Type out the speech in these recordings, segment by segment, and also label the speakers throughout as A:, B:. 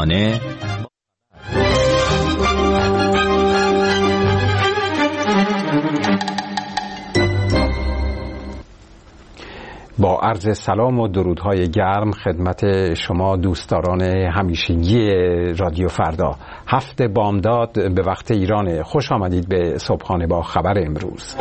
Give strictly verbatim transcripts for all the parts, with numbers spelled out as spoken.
A: صبحانه
B: با عرض سلام و درودهای گرم خدمت شما دوستداران همیشگی رادیو فردا. هفت بامداد به وقت ایران. خوش آمدید به صبحانه با خبر امروز.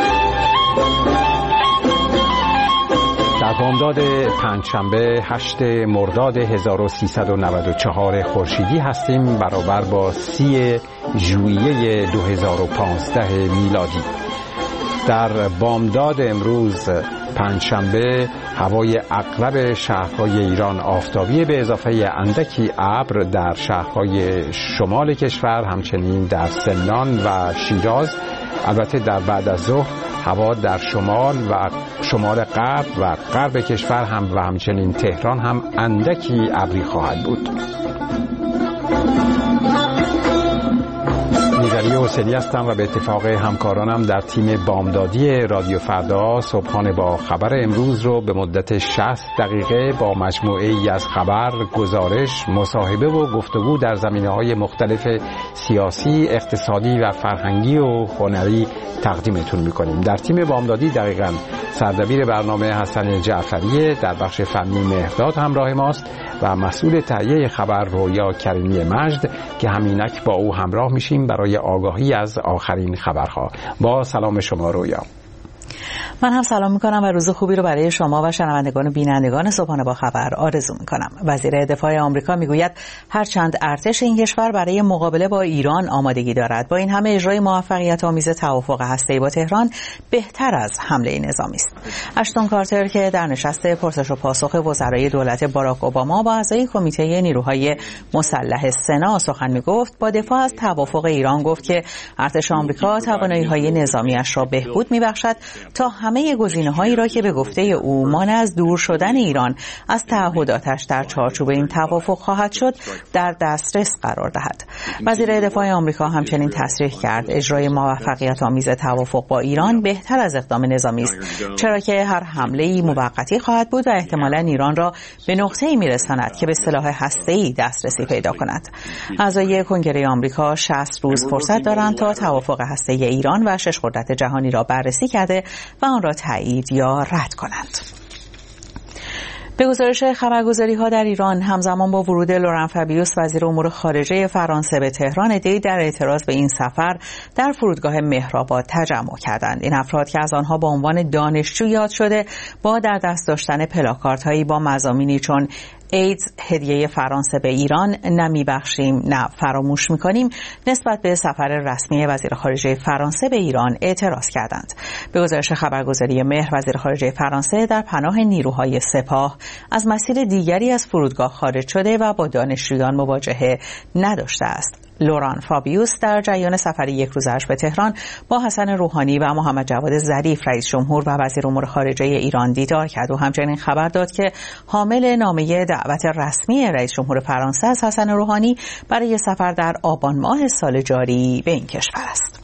B: در بامداد پنجشنبه هشتم مرداد هزار و سیصد و نود و چهار خورشیدی هستیم، برابر با سی ژوئیه دو هزار و پانزده میلادی. در بامداد امروز پنجشنبه هوای اغلب شهرهای ایران آفتابی به اضافه اندکی ابر در شهرهای شمال کشور، همچنین در سمنان و شیراز. البته در بعد از ظهر هوا در شمال و شمال غرب و غرب کشور هم و همچنین تهران هم اندکی ابری خواهد بود. نیزلی حسینی هستم و به اتفاق همکارانم در تیم بامدادی رادیو فردا صبحانه با خبر امروز رو به مدت شصت دقیقه با مجموعه ای از خبر، گزارش، مصاحبه و گفتگو در زمینه‌های مختلف سیاسی، اقتصادی و فرهنگی و هنری تقدیمتون می‌کنیم. در تیم بامدادی دقیقاً سردبیر برنامه حسن جعفری، در بخش فنی مهرداد همراه ماست و مسئول تهیه خبر رویا کریمی مجد که همینک با او همراه میشیم برای آگاهی از آخرین خبرها. با سلام شما رویا.
C: من هم سلام میکنم و روز خوبی رو برای شما و شنوندگان و بینندگان صبحانه با خبر آرزو میکنم. وزیر دفاع آمریکا میگوید هرچند ارتش این کشور برای مقابله با ایران آمادگی دارد، با این همه اجرای موفقیت آمیز توافق هسته‌ای با تهران بهتر از حمله نظامی است. اشتون کارتر که در نشست پرسش و پاسخ وزرای دولت باراک اوباما با اعضای کمیته نیروهای مسلح سنا سخن میگفت، با دفاع از توافق ایران گفت که ارتش آمریکا توانایی‌های نظامی‌اش را بهبود می‌بخشد تا همه گزینه‌هایی را که به گفته او مانع از دور شدن ایران از تعهداتش در چارچوب این توافق خواهد شد در دسترس قرار دهد. وزیر دفاع آمریکا همچنین تصریح کرد اجرای موفقیت آمیز توافق با ایران بهتر از اقدام نظامی است، چرا که هر حمله‌ای موقتی خواهد بود و احتمالاً ایران را به نقطه‌ای می‌رساند که به سلاح هسته‌ای دسترسی پیدا کند. اعضای کنگره آمریکا شصت روز فرصت دارند تا توافق هسته‌ای ایران و شش قدرت جهانی را بررسی کرده و آن را تایید یا رد کنند. به گزارش خبرگزاری‌ها در ایران، همزمان با ورود لوران فابیوس وزیر امور خارجه فرانسه به تهران، عده‌ای در اعتراض به این سفر در فرودگاه مهرآباد تجمع کردند. این افراد که از آنها با عنوان دانشجو یاد شده، با در دست داشتن پلاکاردهایی با مضامینی چون ایدز هدیه فرانسه به ایران، نه میبخشیم نه فراموش میکنیم، نسبت به سفر رسمی وزیر خارجه فرانسه به ایران اعتراض کردند. به گزارش خبرگزاری مهر، وزیر خارجه فرانسه در پناه نیروهای سپاه از مسیر دیگری از فرودگاه خارج شده و با دانشجویان مواجهه نداشته است. لوران فابیوس در جریان سفر یک روزش به تهران با حسن روحانی و محمد جواد ظریف رئیس جمهور و وزیر امور خارجه ایران دیدار کرد و همچنین خبر داد که حامل نامه دعوت رسمی رئیس جمهور فرانسه از حسن روحانی برای سفر در آبان ماه سال جاری به این کشور است.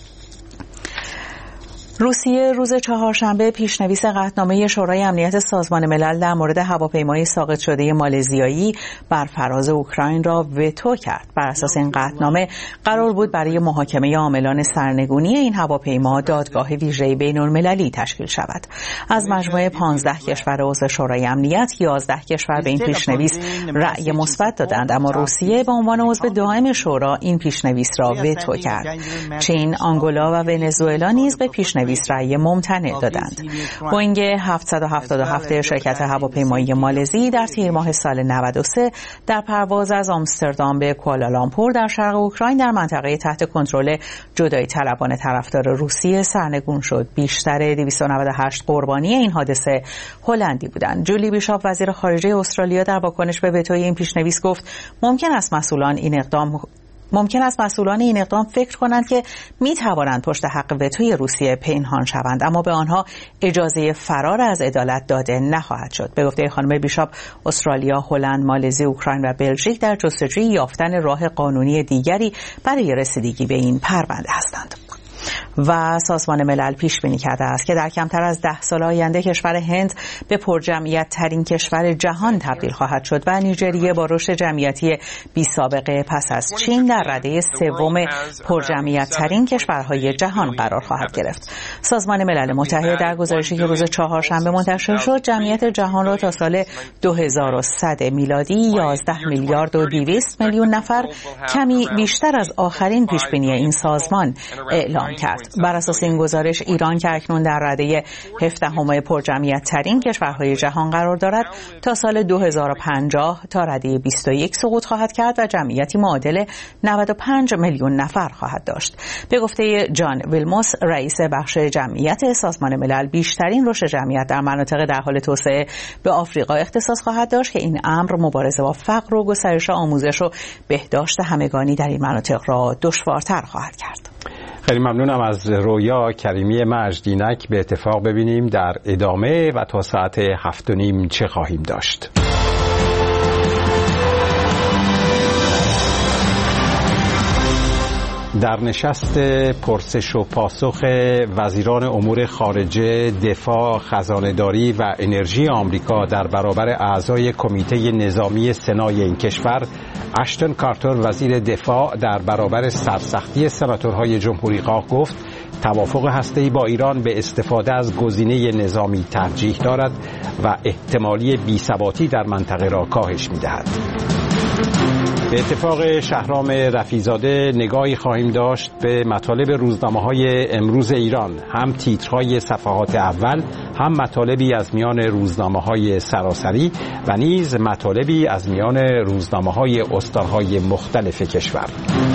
C: روسیه روز چهارشنبه پیشنویس قطعنامه شورای امنیت سازمان ملل در مورد هواپیمای ساقط شده مالزیایی بر فراز اوکراین را وتو کرد. بر اساس این قطعنامه قرار بود برای محاکمه عاملان سرنگونی این هواپیما دادگاه ویژه بین‌المللی تشکیل شود. از مجموعه پانزده کشور عضو شورای امنیت، یازده کشور به این پیشنویس رأی مثبت دادند، اما روسیه به عنوان عضو دائم شورا این پیشنویس را وتو کرد. چین، آنگولا و ونزوئلا نیز به پیشنویس رأی ممتنع دادند. بوئینگ هفتصد و هفتاد و هفت شرکت هواپیمایی مالزی در تیر ماه سال نود و سه در پرواز از آمستردام به کوالالامپور در شرق اوکراین در منطقه تحت کنترل جدایی طلبان طرفدار روسیه سرنگون شد. بیشتر دویست و نود و هشت قربانی این حادثه هلندی بودند. جولی بیشاپ وزیر خارجه استرالیا در واکنش به وتوی این پیشنویس گفت ممکن است مسئولان این اقدام ممکن است مسئولان این اقدام فکر کنند که می توانند پشت حق وتوی روسیه پنهان شوند، اما به آنها اجازه فرار از عدالت داده نخواهد شد. به گفته خانم بیشاپ، استرالیا، هلند، مالزی، اوکراین و بلژیک در جستجوی یافتن راه قانونی دیگری برای رسیدگی به این پرونده هستند. و سازمان ملل پیش بینی کرده است که در کمتر از ده سال آینده کشور هند به پرجمعیت ترین کشور جهان تبدیل خواهد شد و نیجریه با رشد جمعیتی بی سابقه پس از چین در رده سوم پرجمعیت ترین کشورهای جهان قرار خواهد گرفت. سازمان ملل متحد در گزارشی که روز چهارشنبه منتشر شد جمعیت جهان را تا سال دو هزار و صد میلادی یازده میلیارد و دویست میلیون نفر، کمی بیشتر از آخرین پیشبینی این سازمان، اعلام کرد. بر اساس این گزارش ایران که اکنون در رده هفدهم پرجمعیت ترین کشورهای جهان قرار دارد تا سال دو هزار و پنجاه تا رده بیست و یک سقوط خواهد کرد و جمعیتی معادل نود و پنج میلیون نفر خواهد داشت. به گفته جان ویلموس، رئیس بخش جمعیت سازمان ملل، بیشترین رشد جمعیت در مناطق در حال توسعه به آفریقا اختصاص خواهد داشت که این امر مبارزه با فقر و گسترش آموزش و بهداشت همگانی در این مناطق را دشوارتر خواهد کرد.
B: خیلی ممنونم از رویا کریمی مجدینک. به اتفاق ببینیم در ادامه و تا ساعت هفت و نیم چه خواهیم داشت. در نشست پرسش و پاسخ وزیران امور خارجه، دفاع، خزانه‌داری و انرژی آمریکا در برابر اعضای کمیته نظامی سنای این کشور، اشتون کارتر وزیر دفاع در برابر سرسختی سناتورهای جمهوری‌خواه گفت توافق هسته‌ای با ایران به استفاده از گزینه نظامی ترجیح دارد و احتمالی بی‌ثباتی در منطقه را کاهش می‌دهد. به اتفاق شهرام رفیع‌زاده نگاهی خواهیم داشت به مطالب روزنامه‌های امروز ایران، هم تیترهای صفحات اول، هم مطالبی از میان روزنامه‌های سراسری و نیز مطالبی از میان روزنامه‌های استان‌های مختلف کشور.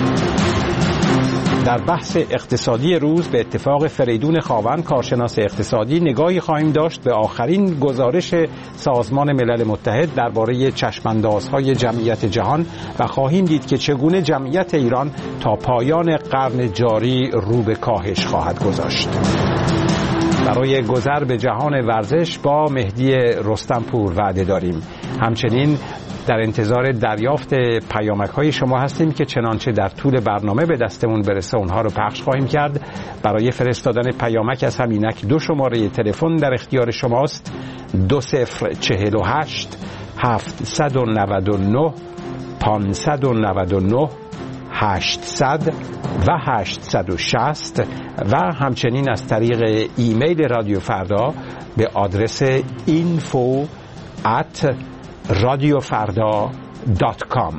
B: در بحث اقتصادی روز به اتفاق فریدون خاون، کارشناس اقتصادی، نگاهی خواهیم داشت به آخرین گزارش سازمان ملل متحد درباره چشماندازهای جمعیت جهان و خواهیم دید که چگونه جمعیت ایران تا پایان قرن جاری رو به کاهش خواهد گذاشت. برای گذر به جهان ورزش با مهدی رستمپور وعده داریم. همچنین در انتظار دریافت پیامک‌های شما هستیم که چنانچه در طول برنامه به دستمون برسه اونها رو پخش خواهیم کرد. برای فرستادن پیامک از همینک دو شماره تلفن در اختیار شماست: دو صفر چهل و هشت هفتصد و نود و نه پانصد و نود و نه هشتصد و هشتصد و شصت و همچنین از طریق ایمیل رادیو فردا به آدرس اینفو ات رادیو فردا دات کام.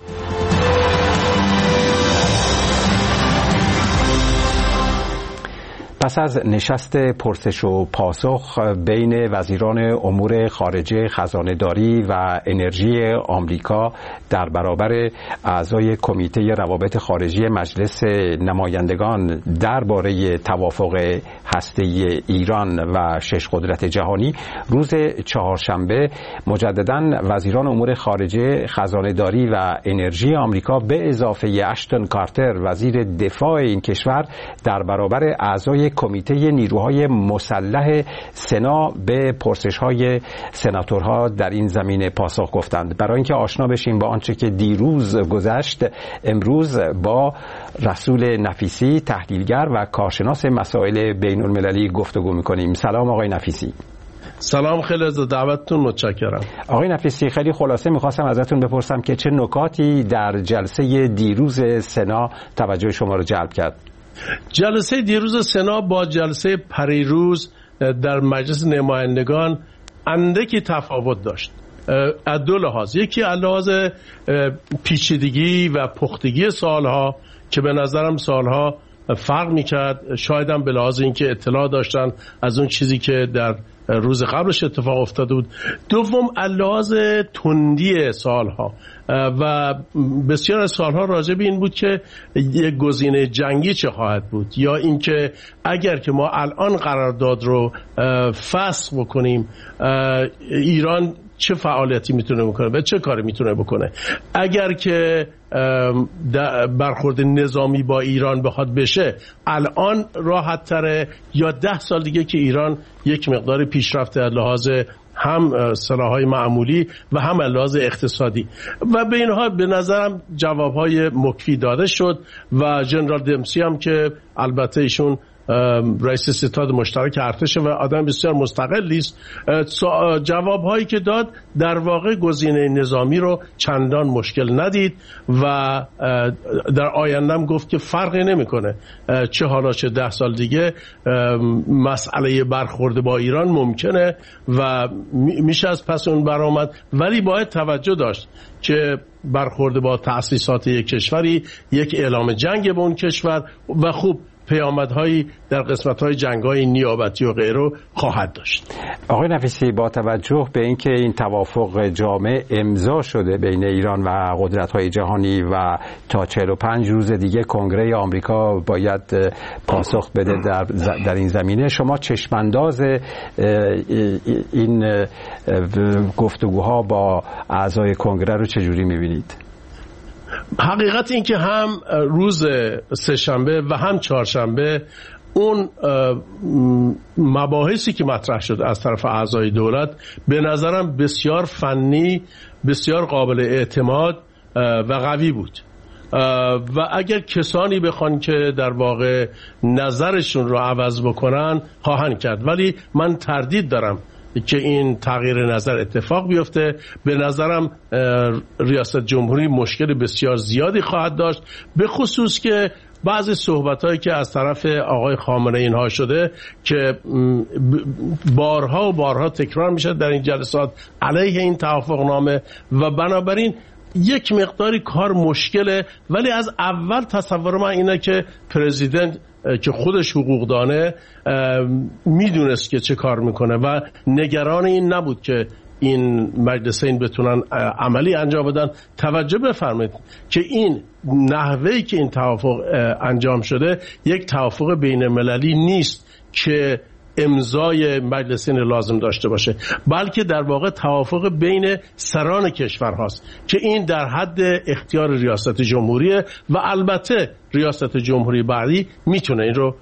B: پس از نشست پرسش و پاسخ بین وزیران امور خارجه، خزانه‌داری و انرژی آمریکا در برابر اعضای کمیته روابط خارجی مجلس نمایندگان درباره توافق هسته‌ای ایران و شش قدرت جهانی، روز چهارشنبه مجدداً وزیران امور خارجه، خزانه‌داری و انرژی آمریکا به اضافه اشتون کارتر وزیر دفاع این کشور در برابر اعضای کمیته نیروهای مسلح سنا به پرسش‌های سناتورها در این زمینه پاسخ گفتند. برای اینکه آشنا بشیم با آنچه که دیروز گذشت، امروز با رسول نفیسی، تحلیلگر و کارشناس مسائل بین‌المللی گفتگو می‌کنیم. سلام آقای نفیسی.
A: سلام، خیلی از دعوتتون متشکرم.
B: آقای نفیسی، خیلی خلاصه میخواستم ازتون بپرسم که چه نکاتی در جلسه دیروز سنا توجه شما رو جلب کرد؟
A: جلسه دیروز سنا با جلسه پریروز در مجلس نمایندگان اندکی تفاوت داشت از دو لحاظ. یکی از لحاظ پیچیدگی و پختگی سوالها که به نظرم سوالها فرق میکرد، شاید هم به لحاظ اینکه اطلاع داشتن از اون چیزی که در روز قبلش اتفاق افتاده بود. دوم از لحاظ تندی سوالها و بسیار از سوالها راجع به این بود که یک گزینه جنگی چه خواهد بود، یا اینکه اگر که ما الان قرارداد رو فسخ بکنیم ایران چه فعالیتی میتونه بکنه و چه کاری میتونه بکنه. اگر که برخورد نظامی با ایران بخواد بشه الان راحت تره یا ده سال دیگه که ایران یک مقدار پیشرفت از لحاظ هم سلاح‌های معمولی و هم لحاظ اقتصادی. و به اینها به نظرم جواب‌های مکفی داده شد و ژنرال دمسی هم که البته ایشون رئیس ستاد مشترک ارتش و آدم بسیار مستقلی است. جوابهایی که داد در واقع گزینه نظامی رو چندان مشکل ندید و در آیندهم گفت که فرقی نمیکنه چه حالا چه ده سال دیگه مسئله برخورد با ایران ممکنه و میشه از پس اون برآمد، ولی باید توجه داشت که برخورد با تأسیسات یک کشوری یک اعلام جنگ به اون کشور و خوب پیامدهایی در قسمت‌های جنگ‌های نیابتی و غیره خواهد داشت.
B: آقای نفیسی، با توجه به اینکه این توافق جامع امضا شده بین ایران و قدرت‌های جهانی و تا چهل و پنج روز دیگه کنگره آمریکا باید پاسخ بده در در این زمینه، شما چشمانداز این گفتگوها با اعضای کنگره رو چجوری می‌بینید؟
A: حقیقت این که هم روز سه‌شنبه و هم چهارشنبه اون مباحثی که مطرح شد از طرف اعضای دولت به نظرم بسیار فنی، بسیار قابل اعتماد و قوی بود و اگر کسانی بخوان که در واقع نظرشون رو عوض بکنن خواهند کرد، ولی من تردید دارم که این تغییر نظر اتفاق بیفته. به نظرم ریاست جمهوری مشکل بسیار زیادی خواهد داشت، به خصوص که بعضی صحبتایی که از طرف آقای خامنه‌ای اینها شده که بارها و بارها تکرار میشه در این جلسات علیه این توافقنامه و بنابراین یک مقداری کار مشکله، ولی از اول تصور من اینه که پرزیدنت که خودش حقوقدانه میدونست که چه کار میکنه و نگران این نبود که این مجلسین بتونن عملی انجام بدن. توجه بفرمایید که این نحوهی که این توافق انجام شده یک توافق بین المللی نیست که امضای مجلسین لازم داشته باشه، بلکه در واقع توافق بین سران کشور هاست که این در حد اختیار ریاست جمهوریه و البته ریاست جمهوری بعدی میتونه این رو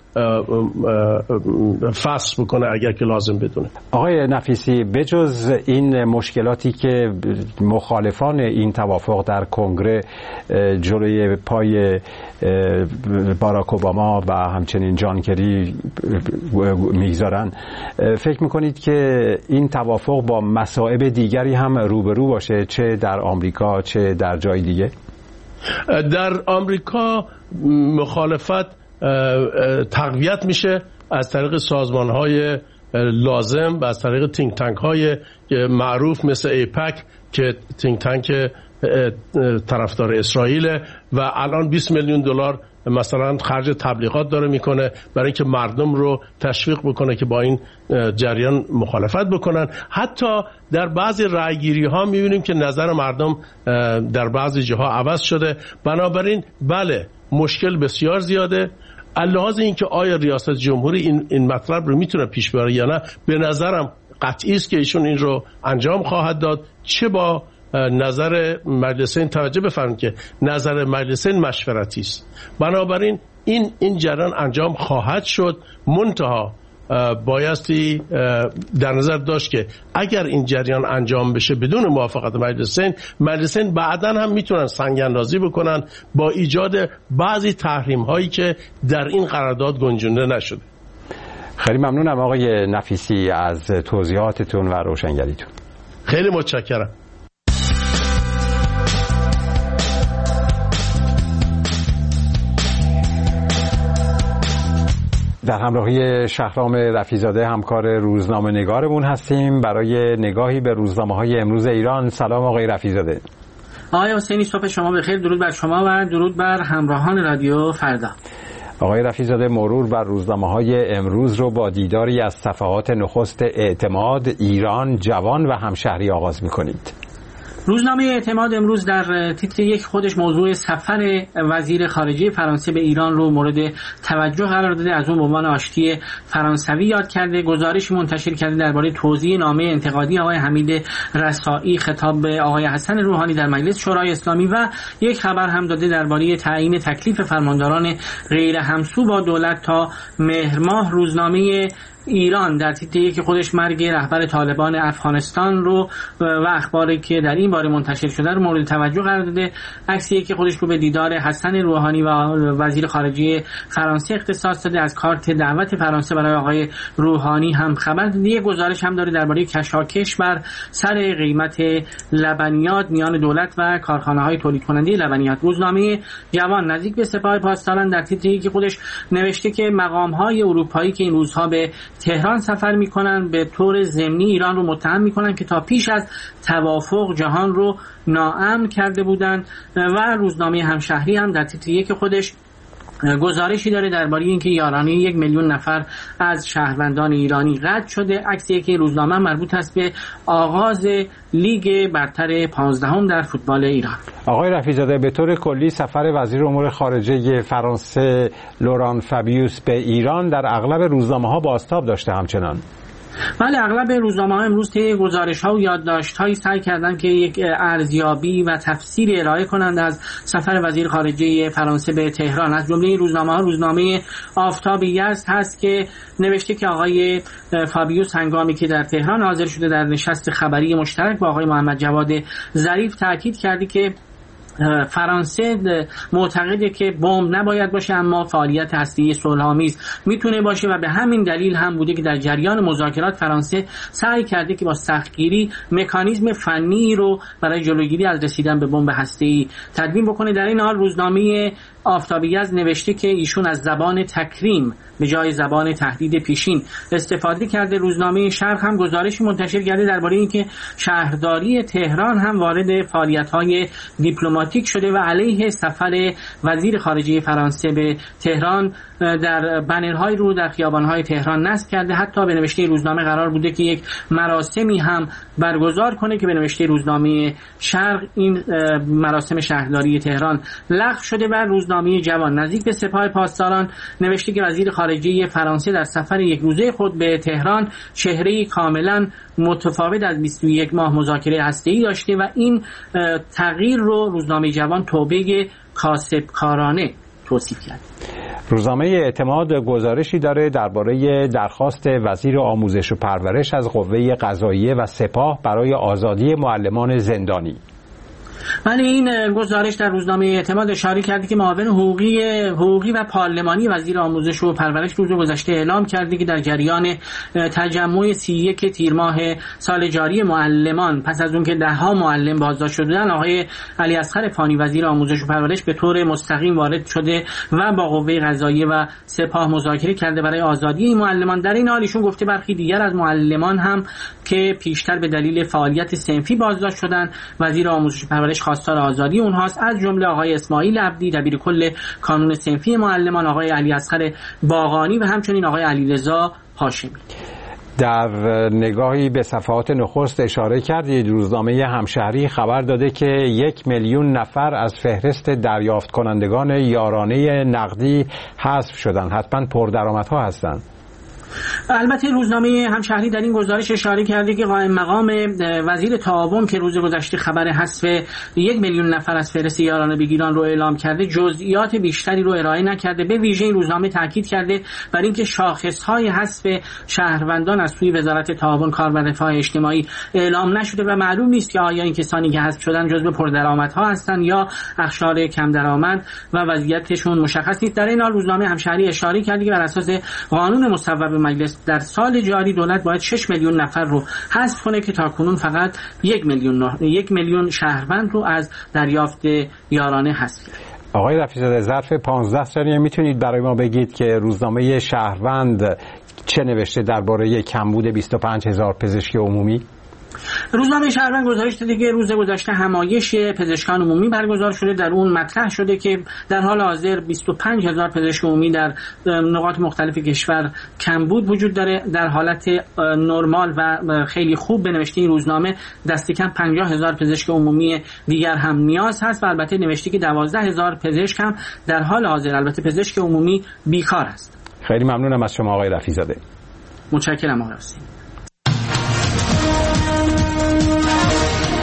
A: فصل بکنه اگر که لازم بدونه.
B: آقای نفیسی، بجز این مشکلاتی که مخالفان این توافق در کنگره جلوی پای باراک اوباما و همچنین جان کری میگذارن، فکر میکنید که این توافق با مصائب دیگری هم روبرو باشه، چه در آمریکا چه در جای دیگه؟
A: در آمریکا مخالفت تقویت میشه از طریق سازمان‌های لازم و از طریق تینک تانک های معروف مثل ایپک که تینک تانک طرفدار اسرائیل و الان بیست میلیون دلار مثلا خرج تبلیغات داره میکنه برای اینکه مردم رو تشویق بکنه که با این جریان مخالفت بکنن. حتی در بعضی رأیگیری ها میبینیم که نظر مردم در بعضی جاها عوض شده. بنابراین بله مشکل بسیار زیاده. لحاظ این که آیا ریاست جمهوری این این مطلب رو میتونه پیش ببره یا نه، به نظرم قطعی است که ایشون این رو انجام خواهد داد، چه با نظر مجلسین. توجه بفرمایید که نظر مجلسین مشورتی است، بنابراین این این جریان انجام خواهد شد. منتها بایستی در نظر داشت که اگر این جریان انجام بشه بدون موافقت مجلسین، مجلسین بعداً هم میتونن سنگ اندازی بکنن با ایجاد بعضی تحریم هایی که در این قرارداد گنجونده نشده.
B: خیلی ممنونم آقای نفیسی از توضیحاتتون و روشنگریتون.
A: خیلی متشکرم.
B: در همراهی شهرام رفیع‌زاده همکار روزنامه نگارمون هستیم برای نگاهی به روزنامه‌های امروز ایران. سلام آقای رفیع‌زاده.
D: آقای حسینی، صبح شما بخیر. درود بر شما و درود بر همراهان رادیو فردا.
B: آقای رفیع‌زاده، مرور بر روزنامه‌های امروز رو با دیداری از صفحات نخست اعتماد، ایران، جوان و همشهری آغاز می‌کنید.
D: روزنامه اعتماد امروز در تیتر یک خودش موضوع سفر وزیر خارجه فرانسه به ایران رو مورد توجه قرار داده. از اون به عنوان آشتی فرانسوی یاد کرده. گزارش منتشر کرده درباره توزیع نامه انتقادی آقای حمید رسائی خطاب به آقای حسن روحانی در مجلس شورای اسلامی و یک خبر هم داده درباره تعیین تکلیف فرمانداران غیر همسو با دولت تا مهر ماه. روزنامه ایران در تیتری که خودش مرگ رهبر طالبان افغانستان رو و اخباری که در این باره منتشر شده رو مورد توجه قرار داده. عکسی که خودش رو به دیدار حسن روحانی و وزیر خارجه فرانسه اختصاص داده، از کارت دعوت فرانسه برای آقای روحانی هم خبر داده. یک گزارش هم داره درباره کشاکش بر سر قیمت لبنیات میان دولت و کارخانه‌های تولید کننده لبنیات. روزنامه جوان نزدیک به سپاه پاسداران در تیتری که خودش نوشته که مقام‌های اروپایی که این روزها به تهران سفر می‌کنن به طور ضمنی ایران رو متهم می‌کنن که تا پیش از توافق جهان رو ناامن کرده بودند. و روزنامه همشهری هم در تیتری که خودش گزارشی داره درباره اینکه یارانه یک میلیون نفر از شهروندان ایرانی رد شده. عکسی که روزنامه مربوط است به آغاز لیگ برتر پانزدهم در فوتبال ایران.
B: آقای رفیع‌زاده، به طور کلی سفر وزیر امور خارجه فرانسه لوران فابیوس به ایران در اغلب روزنامه‌ها بازتاب داشته همچنان.
D: بله، اغلب روزنامه‌ها امروز طی گزارش‌ها و یادداشت‌هایی سعی کردند که یک ارزیابی و تفسیر ارائه کنند از سفر وزیر خارجه فرانسه به تهران. از جمله این روزنامه‌ها روزنامه آفتاب یزد هست که نوشته که آقای فابیوس هنگامی که در تهران حاضر شده در نشست خبری مشترک با آقای محمد جواد ظریف تاکید کرده که فرانسه معتقده که بمب نباید باشه، اما فعالیت هسته‌ای صلح‌آمیز میتونه باشه و به همین دلیل هم بوده که در جریان مذاکرات فرانسه سعی کرده که با سختگیری مکانیزم فنی رو برای جلوگیری از رسیدن به بمب هسته‌ای تدوین بکنه. در این حال روزنامه آفتابی از نوشته که ایشون از زبان تکریم به جای زبان تهدید پیشین استفاده کرده. روزنامه شرق هم گزارشی منتشر کرده درباره اینکه شهرداری تهران هم وارد فعالیت‌های دیپلماتیک شده و علیه سفر وزیر خارجه فرانسه به تهران در بنرهای رو در خیابان‌های تهران نصب کرده. حتی به نوشته روزنامه قرار بوده که یک مراسمی هم برگزار کنه که به نوشته روزنامه شرق این مراسم شهرداری تهران لغو شده. و روزنامه جوان نزدیک به سپاه پاسداران نوشته که وزیر خارجه فرانسه در سفر یک روزه خود به تهران چهره‌ای کاملا متفاوت از بیست و یک ماه مذاکره هسته‌ای داشته و این تغییر رو روزنامه جوان توبه کاسبکارانه توصیف کرد.
B: روزنامه اعتماد گزارشی داره درباره درخواست وزیر آموزش و پرورش از قوه قضاییه و سپاه برای آزادی معلمان زندانی.
D: ولی این گزارش در روزنامه اعتماد اشاره کرده که معاون حقوقی حقوقی و پارلمانی وزیر آموزش و پرورش روز گذشته اعلام کرده که در جریان تجمع سی و یک تیر ماه سال جاری معلمان پس از اون که ده ها معلم بازداشت شدند، آقای علی اصغر فانی وزیر آموزش و پرورش به طور مستقیم وارد شده و با قوه قضاییه و سپاه مذاکره کرده برای آزادی این معلمان. در این حال ایشون گفته برخی دیگر از معلمان هم که پیشتر به دلیل فعالیت صنفی بازداشت شدند، وزیر آموزش و پرورش خواستار آزادی اونهاست، از جمله آقای اسماعیل عبدی دبیر کل کانون صنفی معلمان، آقای علی اصغر باقانی و همچنین آقای علیرضا هاشمی.
B: در نگاهی به صفحات نخست اشاره کردید روزنامه همشهری خبر داده که یک میلیون نفر از فهرست دریافت کنندگان یارانه نقدی حذف شدند. حتما پردرآمدها هستند.
D: البته روزنامه همشهری در این گزارش اشاره کرده که قائم مقام وزیر تعاون که روز گذشته خبر حذف یک میلیون نفر از فهرست یارانه بگیران رو اعلام کرده جزئیات بیشتری رو ارائه نکرده. به ویژه این روزنامه تاکید کرده بر اینکه شاخص‌های حذف شهروندان از سوی وزارت تعاون کار و رفاه اجتماعی اعلام نشده و معلوم نیست که آیا این کسانی که حذف شدن جزو پردرآمدها هستند یا اقشار کم درآمد و وضعیتشون مشخص نیست. در این حال روزنامه همشهری اشاره کرده که بر اساس قانون مصوب مجلس در سال جاری دولت باید شش میلیون نفر رو حذف کنه که تاکنون فقط یک میلیون یک میلیون شهروند رو از دریافت یارانه حذف کرد.
B: آقای رفیع‌زاده، ظرف پانزده ثانیه میتونید برای ما بگید که روزنامه شهروند چه نوشته درباره کمبود بیست و پنج هزار پزشک عمومی؟
D: روزنامه شهروند گزارش داده که روز گذشته همایش پزشکان عمومی برگزار شده. در اون مطرح شده که در حال حاضر بیست و پنج هزار پزشک عمومی در نقاط مختلف کشور کمبود وجود داره. در حالت نرمال و خیلی خوب به نوشته این روزنامه دست کم پنجاه هزار پزشک عمومی دیگر هم نیاز هست و البته نوشته که دوازده هزار پزشک هم در حال حاضر البته پزشک عمومی بیکار است.
B: خیلی ممنونم از شما آقای رفیع‌زاده.
D: متشکرم آقای حسین.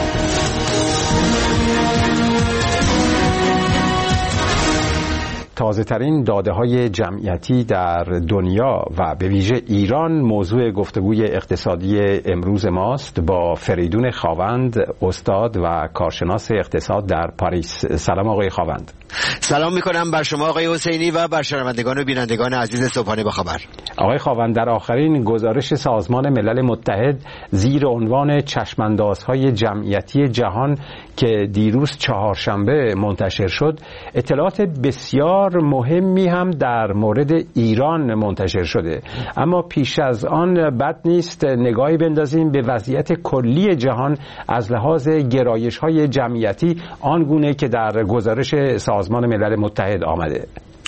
B: تا تازه ترین داده های جمعیتی در دنیا و به ویژه ایران موضوع گفتگوی اقتصادی امروز ماست با فریدون خاوند، استاد و کارشناس اقتصاد در پاریس. سلام آقای خاوند.
E: سلام میکنم بر شما آقای حسینی و بر شنوندگان و بینندگان عزیز صبحانه با خبر.
B: آقای خاوند، در آخرین گزارش سازمان ملل متحد زیر عنوان چشماندازهای جمعیتی جهان که دیروز چهارشنبه منتشر شد، اطلاعات بسیار مهمی هم در مورد ایران منتشر شده. اما پیش از آن بد نیست نگاهی بندازیم به وضعیت کلی جهان از لحاظ گرایش‌های جمعیتی آنگونه که در گزارش سازمان ملل متحد آمده.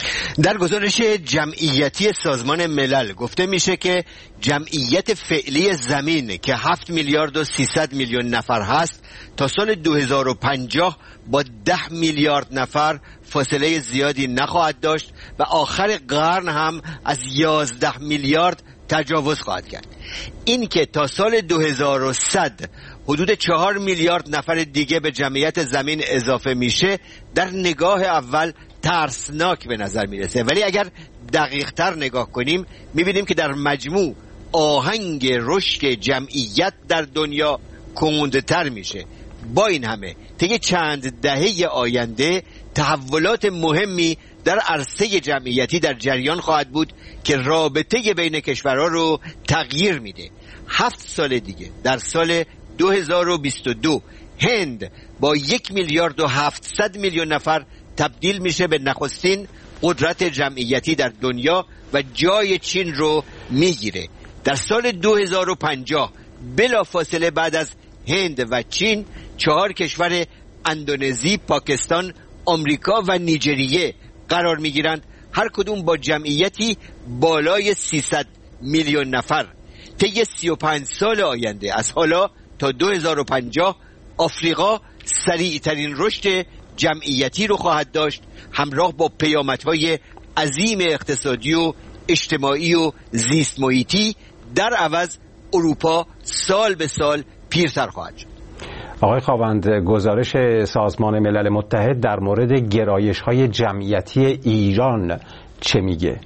E: در گزارش جمعیتی سازمان ملل گفته میشه که جمعیت فعلی زمین که هفت میلیارد و سیصد میلیون نفر هست تا سال دو هزار و پنجاه با ده میلیارد نفر فاصله زیادی نخواهد داشت و آخر قرن هم از یازده میلیارد تجاوز خواهد کرد. این که تا سال دو هزار و صد حدود چهار میلیارد نفر دیگه به جمعیت زمین اضافه میشه در نگاه اول ترسناک به نظر میرسه، ولی اگر دقیق تر نگاه کنیم میبینیم که در مجموع آهنگ رشد جمعیت در دنیا کندتر میشه. با این همه طی چند دهه آینده تحولات مهمی در عرصه جمعیتی در جریان خواهد بود که رابطه بین کشورها رو تغییر میده. هفت سال دیگه در سال دو هزار و بیست و دو هند با یک میلیارد و هفتصد میلیون نفر تبدیل میشه به نخستین قدرت جمعیتی در دنیا و جای چین رو میگیره. در سال دو هزار و پنجاه بلا فاصله بعد از هند و چین چهار کشور اندونزی، پاکستان، آمریکا و نیجریه قرار میگیرند، هر کدوم با جمعیتی بالای سیصد میلیون نفر. طی سی و پنج سال آینده از حالا تا دو هزار و پنجاه آفریقا سریع ترین رشد جمعیتی رو خواهد داشت، همراه با پیامدهای عظیم اقتصادی و اجتماعی و زیست محیطی. در عوض اروپا سال به سال پیرتر خواهد شد.
B: آقای خاوند، گزارش سازمان ملل متحد در مورد گرایش‌های جمعیتی ایران چه میگه؟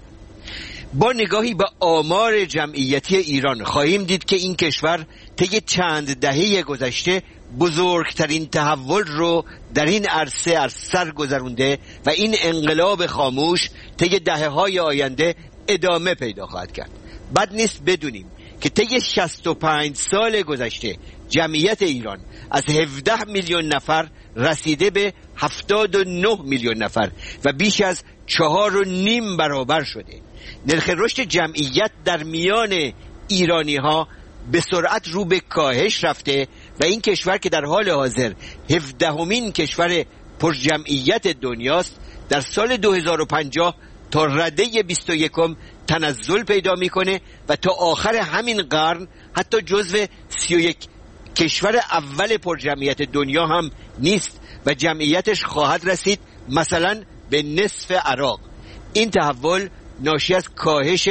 E: با نگاهی به آمار جمعیتی ایران خواهیم دید که این کشور طی چند دهه گذشته بزرگترین تحول رو در این عرصه از سر گذرونده و این انقلاب خاموش طی دهه‌های آینده ادامه پیدا خواهد کرد. بد نیست بدونیم که طی شصت و پنج سال گذشته جمعیت ایران از هفده میلیون نفر رسیده به هفتاد و نه میلیون نفر و بیش از چهار و نیم برابر شده. نرخ رشد جمعیت در میان ایرانی ها به سرعت رو به کاهش رفته و این کشور که در حال حاضر هفدهمین کشور پرجمعیت دنیاست در سال دو هزار و پنجاه تا رده بیست و یکم تنزل پیدا میکنه و تا آخر همین قرن حتی جزو سی و یک کشور اول پرجمعیت دنیا هم نیست و جمعیتش خواهد رسید مثلا به نصف عراق. این تحول ناشی از کاهش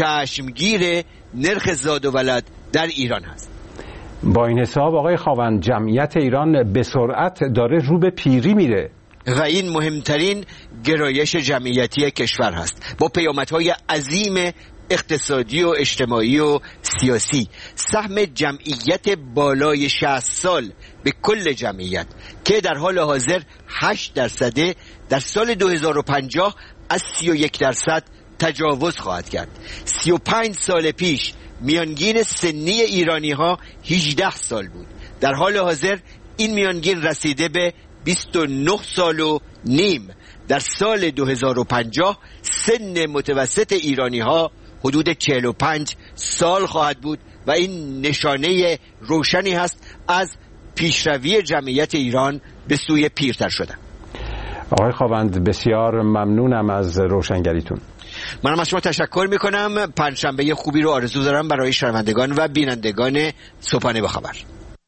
E: چشمگیر نرخ زاد و ولد در ایران هست.
B: با این حساب آقای خاوند، جمعیت ایران به سرعت داره رو به پیری میره
E: و این مهمترین گرایش جمعیتی کشور هست با پیامدهای عظیم اقتصادی و اجتماعی و سیاسی. سهم جمعیت بالای شصت سال به کل جمعیت که در حال حاضر هشت درصده در سال دو هزار و پنجاه از سی و یک درصد تجاوز خواهد کرد. سی و پنج سال پیش میانگین سنی ایرانی ها هجده سال بود. در حال حاضر این میانگین رسیده به بیست و نه سال و نیم. در سال دو هزار و پنجاه سن متوسط ایرانی ها حدود چهل و پنج سال خواهد بود و این نشانه روشنی هست از پیشروی جمعیت ایران به سوی پیرتر شدن.
B: آقای خاوند، بسیار ممنونم از روشنگریتون.
E: منم از شما تشکر میکنم. پنجشنبه خوبی رو آرزو دارم برای شنوندگان و بینندگان صبحانه با خبر.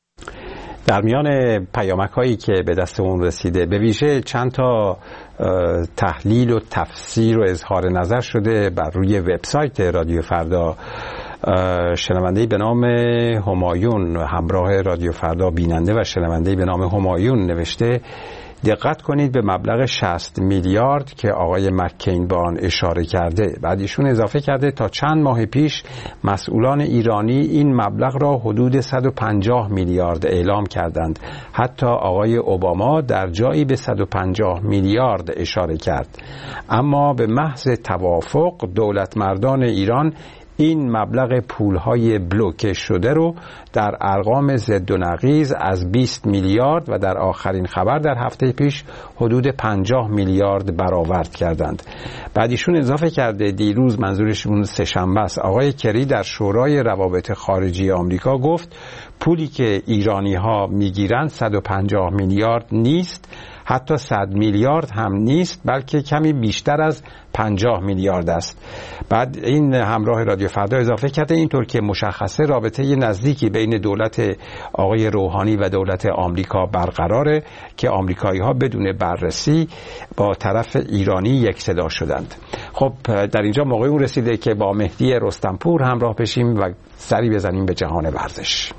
B: در میان پیامک هایی که به دستمون رسیده به ویژه چند تا تحلیل و تفسیر و اظهار نظر شده بر روی وبسایت رادیو فردا. شنونده‌ای به نام همایون همراه رادیو فردا بیننده و شنونده‌ای به نام همایون نوشته دقت کنید به مبلغ شصت میلیارد که آقای مکین به آن اشاره کرده. بعد ایشون اضافه کرده تا چند ماه پیش مسئولان ایرانی این مبلغ را حدود صد و پنجاه میلیارد اعلام کردند. حتی آقای اوباما در جایی به صد و پنجاه میلیارد اشاره کرد. اما به محض توافق دولت مردان ایران این مبلغ پولهای بلوکه شده رو در ارقام ضد و نقیض از بیست میلیارد و در آخرین خبر در هفته پیش حدود پنجاه میلیارد برآورد کردند. بعد ایشون اضافه کرده دیروز، منظورشون سه‌شنبه است، آقای کری در شورای روابط خارجی آمریکا گفت پولی که ایرانی ها میگیرند صد و پنجاه میلیارد نیست، حتی صد میلیارد هم نیست، بلکه کمی بیشتر از پنجاه میلیارد است. بعد این همراه رادیو فردا اضافه کرده اینطور که مشخصه رابطه نزدیکی بین دولت آقای روحانی و دولت آمریکا برقراره که آمریکایی ها بدون بررسی با طرف ایرانی یک صدا شدند. خب در اینجا موقع اون رسیده که با مهدی رستمپور همراه بشیم و سری بزنیم به جهان ورزش.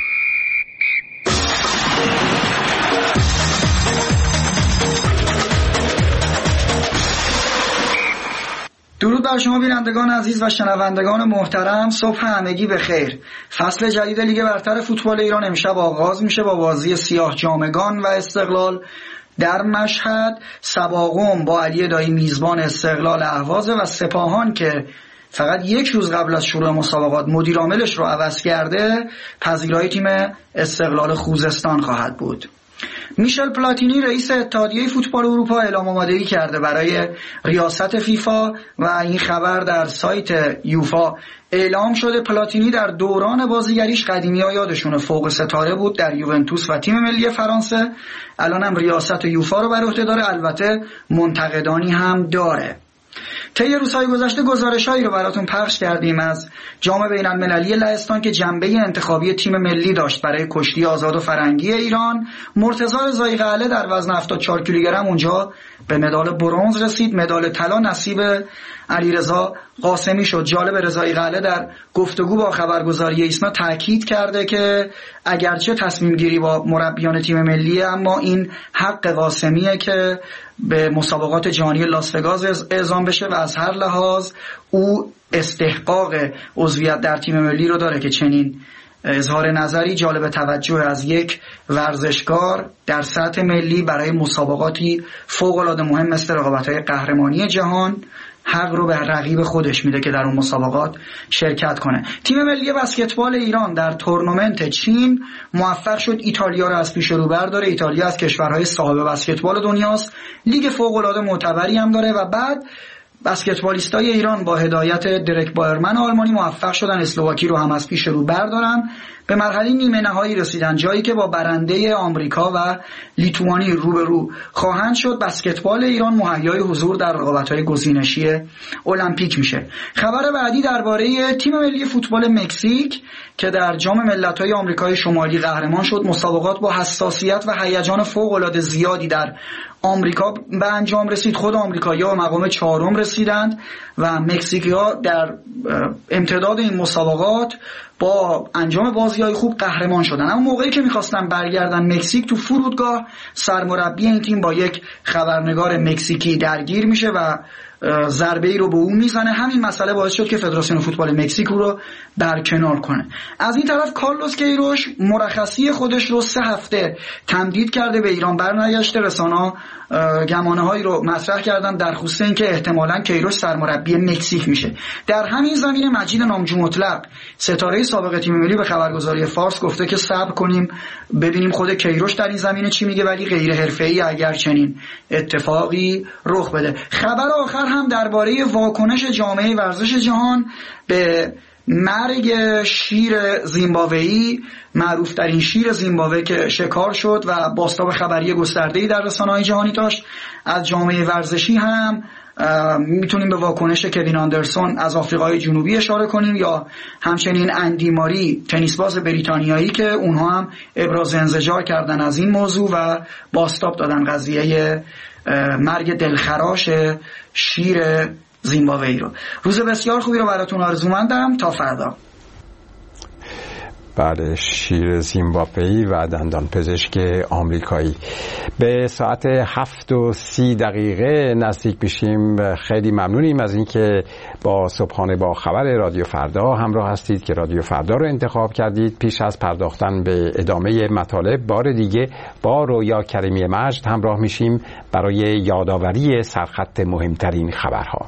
F: درود بر شما بینندگان عزیز و شنوندگان محترم، صبح همگی بخیر. فصل جدید لیگ برتر فوتبال ایران امشب آغاز میشه با بازی سیاه جامگان و استقلال در مشهد. سباقم با علی دایی میزبان استقلال اهواز و سپاهان که فقط یک روز قبل از شروع مسابقات مدیر عاملش رو عوض کرده پذیرای تیم استقلال خوزستان خواهد بود. میشل پلاتینی رئیس اتحادیه فوتبال اروپا اعلام آمادگی کرده برای ریاست فیفا و این خبر در سایت یوفا اعلام شده. پلاتینی در دوران بازیگریش قدیمی‌ها یادشونه فوق ستاره بود در یوونتوس و تیم ملی فرانسه، الان هم ریاست یوفا رو بر عهده داره، البته منتقدانی هم داره. طی روزهای گذشته گزارش‌هایی رو براتون پخش کردیم از جام بین‌المللی لهستان که جنبه انتخابی تیم ملی داشت برای کشتی آزاد و فرنگی ایران. مرتضی رضایی قلعه در وزن هفتاد و چهار کیلوگرم اونجا به مدال برنز رسید. مدال طلا نصیب علیرضا قاسمی شد. جالب، رضایی قلعه در گفتگو با خبرگزاری ایسنا تاکید کرده که اگرچه تصمیم گیری با مربیان تیم ملی، اما این حق قاسمیه که به مسابقات جهانی لاس وگاس اعزام بشه و از هر لحاظ او استحقاق عضویت در تیم ملی رو داره که چنین اظهار نظری جالب توجه از یک ورزشکار در سطح ملی برای مسابقاتی فوق‌العاده مهم مثل رقابت‌های قهرمانی جهان حق رو به رقیب خودش میده که در اون مسابقات شرکت کنه. تیم ملی بسکتبال ایران در تورنمنت چین موفق شد ایتالیا رو از پیش رو برداره. ایتالیا از کشورهای صاحب بسکتبال دنیاست، لیگ فوق‌العاده معتبری هم داره و بعد بسکتبالیستای ایران با هدایت درک بایرمن آلمانی موفق شدن اسلواکی رو هم از پیش رو بردارن. به مرحله نیمه نهایی رسیدن، جایی که با برنده آمریکا و لیتوانی روبرو خواهند شد. بسکتبال ایران مهیای حضور در رقابت‌های گزینشی المپیک میشه. خبر بعدی درباره تیم ملی فوتبال مکزیک که در جام ملت‌های آمریکای شمالی قهرمان شد. مسابقات با حساسیت و هیجان فوق‌العاده زیادی در آمریکا به انجام رسید. خود آمریکایی‌ها به مقام چهارم رسیدند و مکزیکی‌ها در امتداد این مسابقات با انجام بازی‌های خوب قهرمان شدن. اما موقعی که می‌خواستن برگردن مکزیک، تو فرودگاه سرمربی این تیم با یک خبرنگار مکزیکی درگیر میشه و ضربه‌ای رو به اون میزنه. همین مسئله باعث شد که فدراسیون فوتبال مکزیک رو برکنار کنه. از این طرف کارلوس کیروش مرخصی خودش رو سه هفته تمدید کرده، به ایران برنگشته. رسانه‌ها گمانه‌هایی رو مطرح کردن در خصوص اینکه احتمالاً کیروش سرمربی مکزیک میشه. در همین زمینه مجید نامجو مطلق ستاره سابق تیم ملی به خبرگزاری فارس گفته که صبر کنیم ببینیم خود کیروش در این زمینه چی میگه، ولی غیر حرفه‌ای اگر چنین اتفاقی رخ بده. خبر آخر هم درباره واکنش جامعه ورزش جهان به مرگ شیر زیمبابویی، معروف ترین شیر زیمبابوه که شکار شد و بازتاب خبری گسترده‌ای در رسانه‌های جهانی داشت. از جامعه ورزشی هم میتونیم به واکنش کوین آندرسون از آفریقای جنوبی اشاره کنیم یا همچنین اندی ماری تنیسباز بریتانیایی که اونها هم ابراز انزجار کردن از این موضوع و بازتاب دادن قضیه مرگ دلخراش شیر زیمبابویی رو. روز بسیار خوبی رو براتون آرزومندم. تا فردا.
B: بله، شیر زیمبابویی و دندان پزشک آمریکایی. به ساعت هفت و سی دقیقه نزدیک بشیم. خیلی ممنونیم از اینکه با صبحانه با خبر رادیو فردا همراه هستید که رادیو فردا رو انتخاب کردید. پیش از پرداختن به ادامه مطالب بار دیگه با رویا کریمی مجد همراه میشیم برای یادآوری سرخط مهمترین خبرها.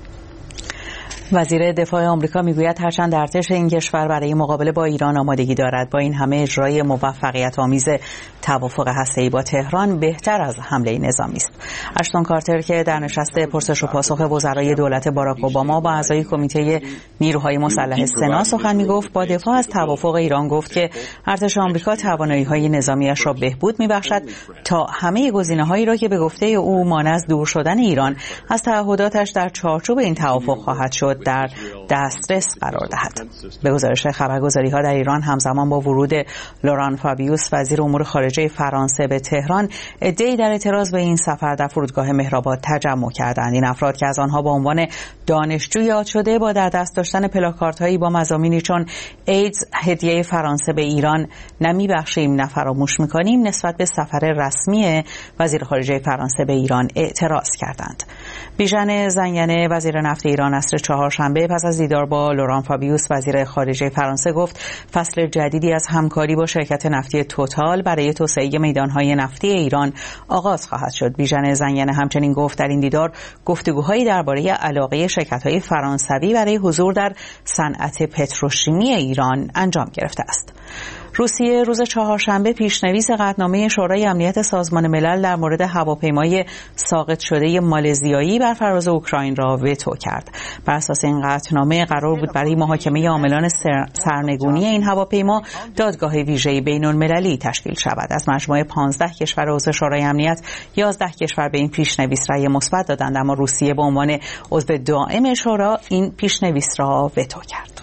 C: وزیر دفاع آمریکا میگوید هرچند ارتش این کشور برای مقابله با ایران آمادگی دارد، با این همه اجرای موفقیت آمیز توافق هسته‌ای با تهران بهتر از حمله نظامی است. اشتون کارتر که در نشست پرسش و پاسخ وزرای دولت باراک اوباما با اعضای کمیته نیروهای مسلح سنا سخن میگفت، با دفاع از توافق ایران گفت که ارتش آمریکا توانایی‌های نظامی‌اش را بهبود می‌بخشد تا همه گزینه‌هایی را که به گفته او مانع از دور شدن ایران از تعهداتش در چارچوب این توافق خواهد شد در دسترس قرار دهد. به گزارش خبرگزاری‌ها در ایران همزمان با ورود لوران فابیوس وزیر امور خارجه فرانسه به تهران، عده‌ای در اعتراض به این سفر در فرودگاه مهرآباد تجمع کردند. این افراد که از آنها با عنوان دانشجو یاد شده با در دست داشتن پلاکاردهایی با مضامینی چون ایدز هدیه فرانسه به ایران، نمیبخشیم نه فراموش می‌کنیم، نسبت به سفر رسمی وزیر خارجه فرانسه به ایران اعتراض کردند. بیژن زنگنه وزیر نفت ایران عصر چهارشنبه پس از دیدار با لوران فابیوس وزیر خارجه فرانسه گفت فصل جدیدی از همکاری با شرکت نفتی توتال برای توسعه میدانهای نفتی ایران آغاز خواهد شد. بیژن زنگنه همچنین گفت در این دیدار گفتگوهایی درباره علاقه شرکت‌های فرانسوی برای حضور در صنعت پتروشیمی ایران انجام گرفته است. روسیه روز چهارشنبه پیشنویس قطعنامه شورای امنیت سازمان ملل در مورد هواپیمای ساقط شده مالزیایی بر فراز اوکراین را وتو کرد. بر اساس این قطعنامه قرار بود برای محاکمه عاملان سرنگونی این هواپیما دادگاه ویژه بین‌المللی تشکیل شود. از مجموع پانزده کشور عضو شورای امنیت یازده کشور به این پیشنویس رأی مثبت دادند، اما روسیه به عنوان عضو دائم شورا این پیشنویس را وتو کرد.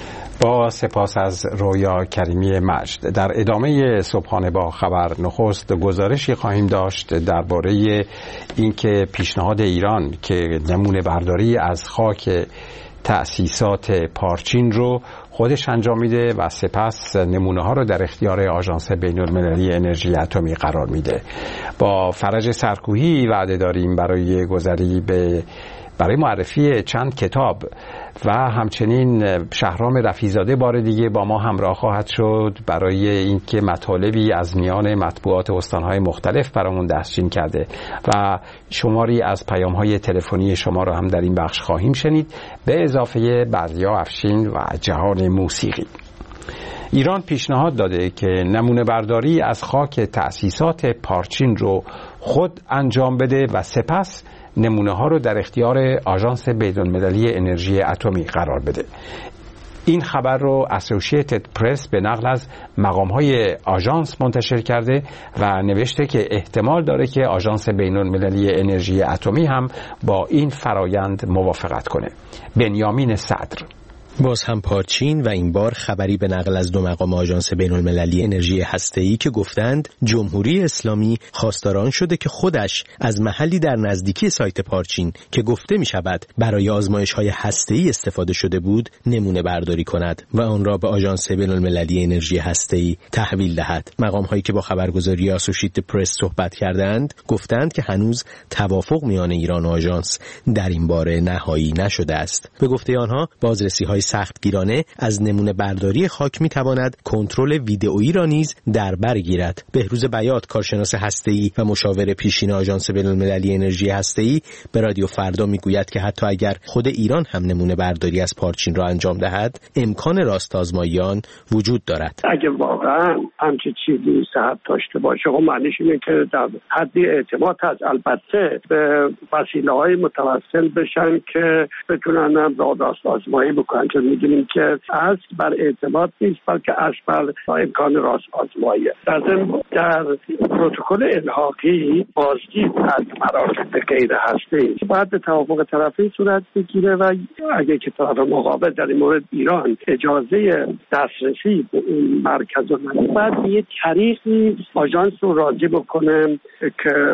B: با سپاس از رویا کریمی مجد. در ادامه صبحانه با خبر نخست گزارشی خواهیم داشت درباره اینکه پیشنهاد ایران که نمونه برداری از خاک تأسیسات پارچین رو خودش انجام میده و سپس نمونه ها رو در اختیار آژانس بین‌المللی انرژی اتمی قرار میده. با فرج سرکوهی وعده داریم برای گذری به برای معرفی چند کتاب و همچنین شهرام رفیع‌زاده بار دیگه با ما همراه خواهد شد برای اینکه مطالبی از میان مطبوعات استان‌های مختلف برامون دستچین کرده و شماری از پیام‌های تلفنی شما رو هم در این بخش خواهیم شنید، به اضافه بردیا افشین و جهان موسیقی. ایران پیشنهاد داده که نمونه برداری از خاک تأسیسات پارچین رو خود انجام بده و سپس نمونه ها رو در اختیار آژانس بین‌المللی انرژی اتمی قرار بده. این خبر رو اسوسییتد پرس به نقل از مقام های آژانس منتشر کرده و نوشته که احتمال داره که آژانس بین‌المللی انرژی اتمی هم با این فرایند موافقت کنه. بنیامین صدر.
G: باز هم پارچین و این بار خبری به نقل از دو مقام آژانس بین‌المللی انرژی هسته‌ای که گفتند جمهوری اسلامی خواستار شده که خودش از محلی در نزدیکی سایت پارچین که گفته می شود برای آزمایش‌های هسته‌ای استفاده شده بود نمونه برداری کند و آن را به آژانس بین‌المللی انرژی هسته‌ای تحویل دهد. مقام‌هایی که با خبرگزاری اسوسییتد پرس صحبت کردند گفتند که هنوز توافق میان ایران و آژانس در این باره نهایی نشده است. به گفته آنها بازرسی‌های سختگیرانه از نمونه برداری خاک میتواند کنترل ویدئویی را نیز در بر گیرد. بهروز بیات کارشناس هسته‌ای و مشاور پیشین آژانس بین‌المللی انرژی هسته‌ای به رادیو فردا میگوید که حتی اگر خود ایران هم نمونه برداری از پارچین را انجام دهد امکان راست آزمایی آن وجود دارد.
H: اگه واقعا همچین چیزی صحت داشته باشه خب معنیش اینه که در حد اعتماد هست، البته به وسیله‌های متوسل بشن که بتونن هم راست آزمایی بکنن. میدونیم که اصل بر اعتماد نیست بلکه اصل بر امکان راست آزماییه. در ضمن در پروتکل الحاقی بازدید از مراکز غیر هسته‌ای باید به توافق طرفین صورت بگیره و اگه که طرف مقابل در این مورد ایران اجازه دسترسی به این مرکز رو نده باید به یه طریقی آژانس رو راضی بکنه که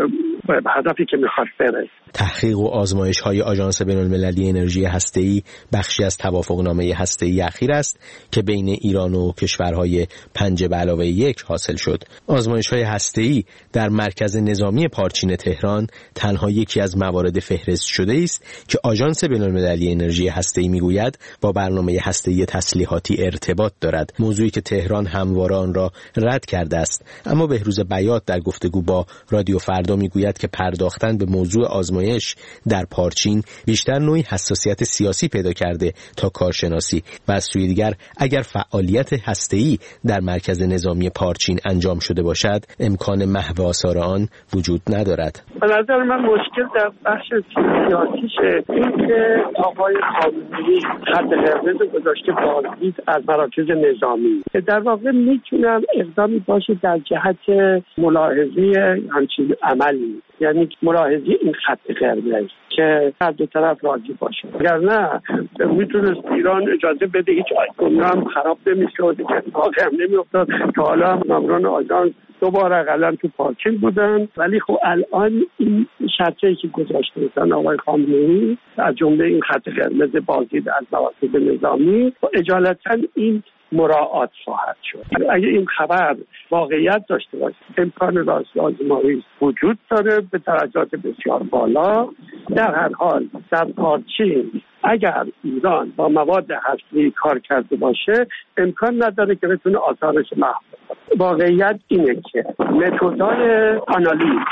H: به هدفی که میخواد برسه.
G: تحقیق و آزمایش‌های آژانس بین‌المللی انرژی هسته‌ای بخشی از توافقنامه هسته‌ای اخیر است که بین ایران و کشورهای پنج به علاوه یک حاصل شد. آزمایش‌های هسته‌ای در مرکز نظامی پارچین تهران تنها یکی از موارد فهرست شده است که آژانس بین‌المللی انرژی هسته‌ای میگوید با برنامه هسته‌ای تسلیحاتی ارتباط دارد، موضوعی که تهران همواره آن را رد کرده است. اما بهروز بیات در گفتگو با رادیو فردا میگوید که پرداختن به موضوع آزمایش در پارچین بیشتر نوعی حساسیت سیاسی پیدا کرده تا کارشناسی و از سوی دیگر اگر فعالیت هسته‌ای در مرکز نظامی پارچین انجام شده باشد امکان محو آثار آن وجود ندارد.
H: به نظر من مشکل در بخش سیاسیشه، این که آقای خامنه‌ای خط قرمز گذاشته بازدید از مراکز نظامی که در واقع میتونم اقدامی باشه در جهت ملاحظه همچین عملی، یعنی ملاحظه این خط قرمز که هر دو طرف راضی باشه. اگر نه میتونست ایران اجازه بده هیچ آیکون هم خراب نمیشد، که اتفاقی هم نمیافتاد که حالا ماموران آژانس دوباره اقلا تو پارچین بودن. ولی خب الان این شرطی که گذاشته بودن آقای خامنه‌ای از جمله این خط قرمز بازدید از مراکز نظامی و اجالتا این مراعات خواهد شد. اگه این خبر واقعیت داشته باشه امکان راست آزمایی وجود داره به درجات بسیار بالا. در هر حال در پارچین اگر ایران با مواد هسته‌ای کار کرده باشه امکان نداره که بتونه آثارش محو کنه. واقعیت اینه که متدهای آنالیز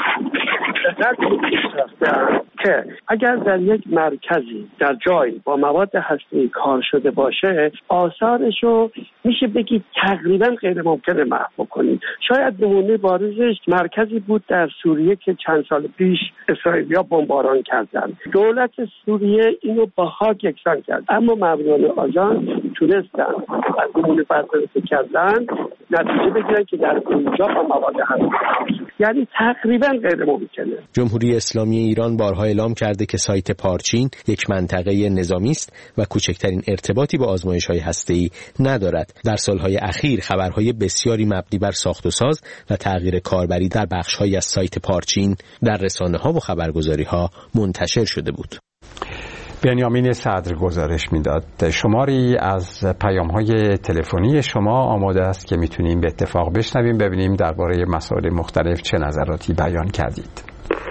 H: که اگر در یک مرکزی در جایی با مواد هسته‌ای کار شده باشه آثارشو میشه بگید تقریبا غیر ممکنه محو کنید. شاید نمونه بارزش مرکزی بود در سوریه که چند سال پیش اسرائیلیا بمباران کردن. دولت سوریه اینو با خاک یکسان کرد، اما ماموران آژانس تونستن از نمونه بررسی کردن نتیجه بگیرن که در اونجا با مواد هسته‌ای، یعنی تقریبا غیر ممکنه.
G: جمهوری اسلامی ایران بارها اعلام کرده که سایت پارچین یک منطقه نظامی است و کوچکترین ارتباطی با آزمایش‌های هسته‌ای ندارد. در سالهای اخیر خبرهای بسیاری مبنی بر ساخت و ساز و تغییر کاربری در بخش‌هایی از سایت پارچین در رسانه‌ها و خبرگزاری‌ها منتشر شده بود.
B: بنیامین صدر گزارش میداد. شماری از پیام‌های تلفنی شما آماده است که میتونیم به اتفاق بشنویم، ببینیم درباره مسائل مختلف چه نظراتی بیان کردید.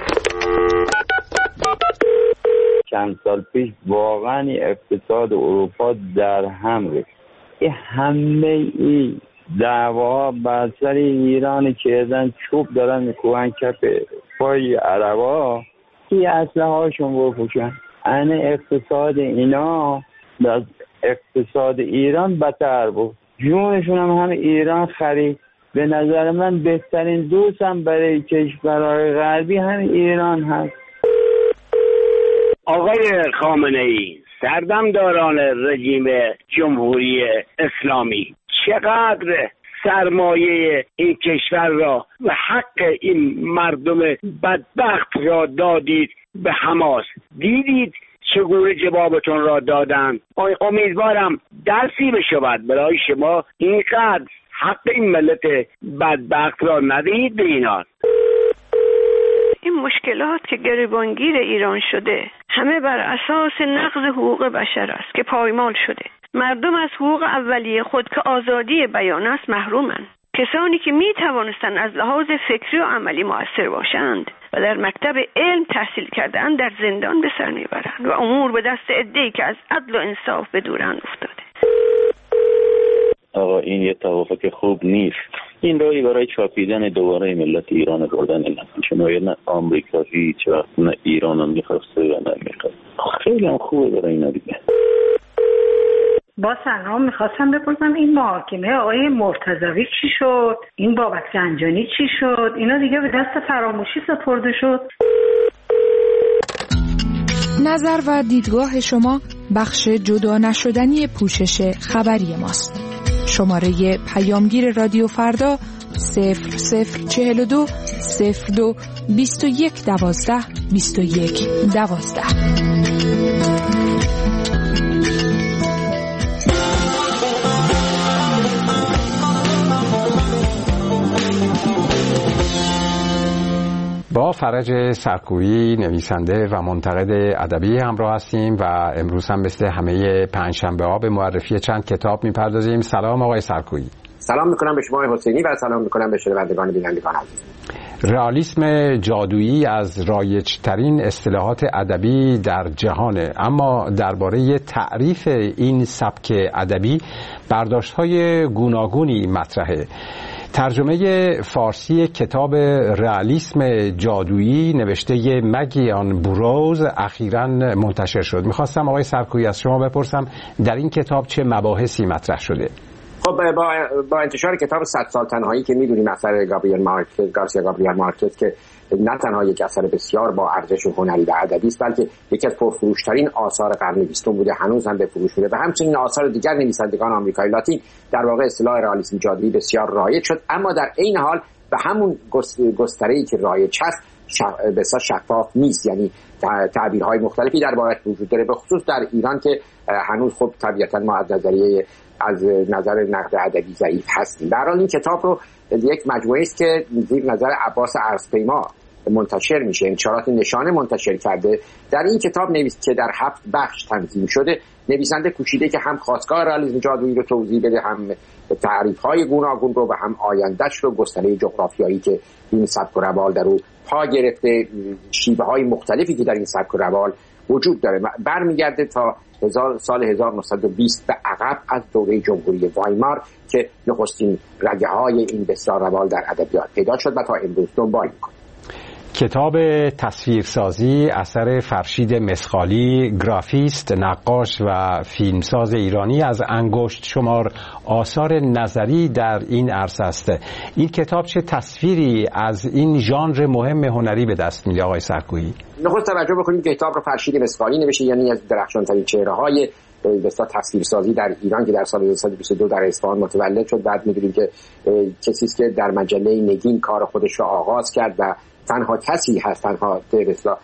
I: چند سال پیش واقعا اقتصاد اروپا در هم ریخت. این همه ای دعوا بر سر ایران که ازن چوب دارن میکوبن کف پای عربا این اسلحه هاشون بپوشن. این اقتصاد اینا از اقتصاد ایران بدتر بود. جونشون هم هم ایران خرید. به نظر من بهترین دوستم برای کشورهای غربی هم ایران هست.
J: آقای خامنه‌ای سردمداران رژیم جمهوری اسلامی چقدر سرمایه این کشور را و حق این مردم بدبخت را دادید به حماس؟ دیدید چگونه جوابتون را دادن؟ امیدوارم درسی بشود برای شما اینقدر حق این ملت بدبخت را ندهید به اینا.
K: این مشکلات که گریبانگیر ایران شده همه بر اساس نقض حقوق بشر است که پایمال شده. مردم از حقوق اولیه خود که آزادی بیان است محرومند. کسانی که می توانستند از لحاظ فکری و عملی مؤثر باشند و در مکتب علم تحصیل کردند در زندان به سر میبرند و امور به دست عده‌ای که از عدل و انصاف به دورند افتاده.
I: آقا این یه توافق خوب نیست. این رایی برای چاپیدن دوباره ملت ایران بردن چون نه آمریکا هیچ وقت نه ایران هم میخواسته و نه میخواد. خیلی هم خوبه برای اینا دیگه.
L: با سلام میخواستم بپرسم این محاکمه آقای مرتضوی چی شد؟ این بابک زنجانی چی شد؟ اینا دیگه به دست فراموشی سپرده شد.
M: نظر و دیدگاه شما بخش جدا نشدنی پوشش خبری ماست. شماره پیامگیر رادیو فردا صفر صفر چهل و دو صفر دو بیست و یک دوازده بیست و یک دوازده.
B: با فرج سرکویی نویسنده و منتقد ادبی همراه هستیم و امروز هم مثل همه پنجشنبه ها به معرفی چند کتاب میپردازیم. سلام آقای سرکویی.
N: سلام میکنم به شما حسینی و سلام میکنم به شنوندگان بینندگان عزیز.
B: رئالیسم جادویی از رایج‌ترین اصطلاحات ادبی در جهانه، اما درباره تعریف این سبک ادبی برداشت‌های گوناگونی مطرحه. ترجمه فارسی کتاب رئالیسم جادویی نوشته مگیان بوروز اخیراً منتشر شد. میخواستم آقای سرکویی از شما بپرسم در این کتاب چه مباحثی مطرح شده؟
N: خب با با انتشار کتاب صد سال تنهایی که میدونیم اثر گابریل مارکز گارسیا گابریل مارکز که نه تنها یک اثر بسیار با ارزش هنری و ادبی است بلکه یکی از پرفروشترین آثار قرن بیستم بوده، هنوز هم به فروش میره و همچنین آثار دیگر نویسندگان آمریکایی لاتین در واقع اصطلاح رئالیسم جادویی بسیار رایج شد، اما در عین حال به همون گستره‌ای که رایج هست بسیار شفاف نیست، یعنی تعبیرهای مختلفی دربارش وجود داره، به خصوص در ایران که هنوز خب طبیعتا ما از نظریه از نظر نقد ادبی ضعیف هستیم. در حال این کتاب رو یک مجموعه است که زیر نظر عباس ارزپیما منتشر میشه، انتشارات نشانه منتشر کرده. در این کتاب نویس که در هفت بخش تنظیم شده، نویسنده کوشیده که هم خواستگاه رئالیسم جادویی رو توضیح بده، هم تعریف‌های گوناگون رو و هم آینده‌اش رو، گستره جغرافیایی که این سبک و روال در او پا گرفته، شیوه‌های مختلفی که در این سبک و روال وجود داره. برمیگرده تا سال هزار و نهصد و بیست به عقب از دوره جمهوری وایمار که نخستین رگه‌های این بسیار روال در ادبیات پیدا شد و تا امروز دنبال می‌کنه.
B: کتاب تصویرسازی اثر فرشید مسخالی، گرافیست، نقاش و فیلمساز ایرانی، از انگشت شمار آثار نظری در این عرصه است. این کتاب چه تصویری از این ژانر مهم هنری به دست میده آقای سرکویی؟
N: نخست توجه بکنیم که کتاب رو فرشید مسخالی نوشته، یعنی از درخشان‌ترین چهره‌های بسیار تصویرسازی در ایران که در سال هزار و سیصد و بیست و دو در اصفهان متولد شد. بعد می‌دونیم که کسی است که در مجله نگین کار خودش را آغاز کرد و تنها کسی هست، تنها مثلا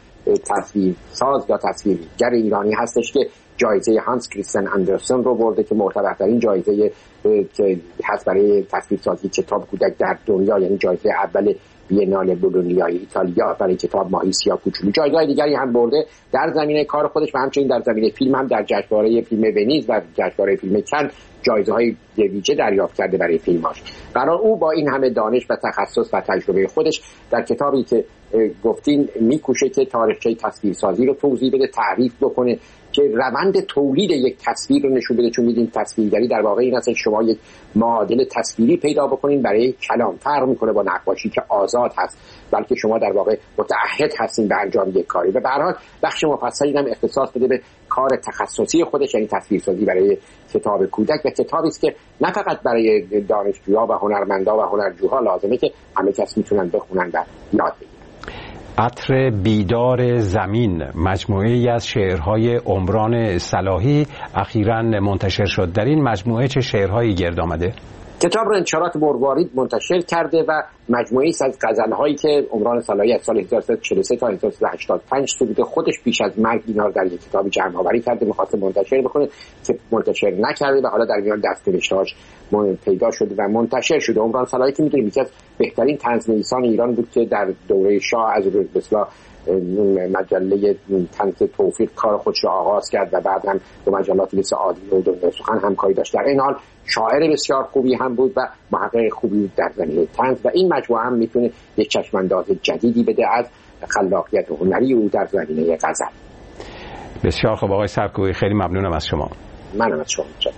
N: تصویرساز یا تصویرگر ایرانی هستش که جایزه هانس کریستین اندرسن رو برده که معتبرترین جایزه که هست برای تصویرسازی کتاب کودک در دنیا، یعنی جایزه اول بینال بولونیای ایتالیا برای کتاب ماهی سیاه کوچولو. جایزه‌های دیگری هم برده در زمینه کار خودش و همچنین در زمینه فیلم هم در جشنواره فیلم ونیز و جشنواره فیلم کن جایزه‌های ویژه دریافت کرده برای فیلماش. قرار او با این همه دانش و تخصص و تجربه خودش در کتابی که گفتین میکوشه که تاریخچه تصویرسازی رو توضیح بده، تعریف بکنه که روند تولید یک تصویر رو نشون بده، چون می‌دونید تصویرگری در واقع این است که شما یک معادل تصویری پیدا بکنین برای کلام. فرق می‌کنه با نقاشی که آزاد هست، بلکه شما در واقع متعهد هستین به انجام یک کاری. و به هر حال بخش مفصلی هم اختصاص بده به کار تخصصی خودش، یعنی تصویرسازی برای کتاب کودک، و کتابی است که نه فقط برای دانشجوها و هنرمندا و هنرجوها لازمه که همه کس میتونن بخونن و یاد بگیرن.
B: عطر بیدار زمین، مجموعه‌ای از شعرهای عمران صلاحی اخیراً منتشر شد. در این مجموعه چه شعرهایی گرد آمده؟
N: کتاب رو انتشارات مروارید منتشر کرده و مجموعه‌ای از غزل‌هایی که عمران صلاحی از سال هزار و سیصد و چهل و سه تا هزار و سیصد و هشتاد و پنج سروده، خودش پیش از مرگ اینا رو در یک کتاب جمع‌آوری کرده، می‌خواد منتشر بکنه که منتشر نکرده و حالا در میان دست‌نوشته‌هاش پیدا شده و منتشر شده. عمران صلاحی که می‌دونید یکی از بهترین طنزنویسان ایران بود که در دوره شاه از مثلا مجله طنز توفیق کار خودش رو آغاز کرد و بعد هم با مجلات مثل عادی و دنیا سخن همکاری داشت. در این حال شاعر بسیار خوبی هم بود و محقق خوبی بود در زمینه طنز و این مجموعه هم میتونه یک چشمانداز جدیدی بده از خلاقیت هنری او در زمینه غزل.
B: بسیار خوب آقای سرکویی، خیلی ممنونم از شما.
N: منم از شما متشکرم.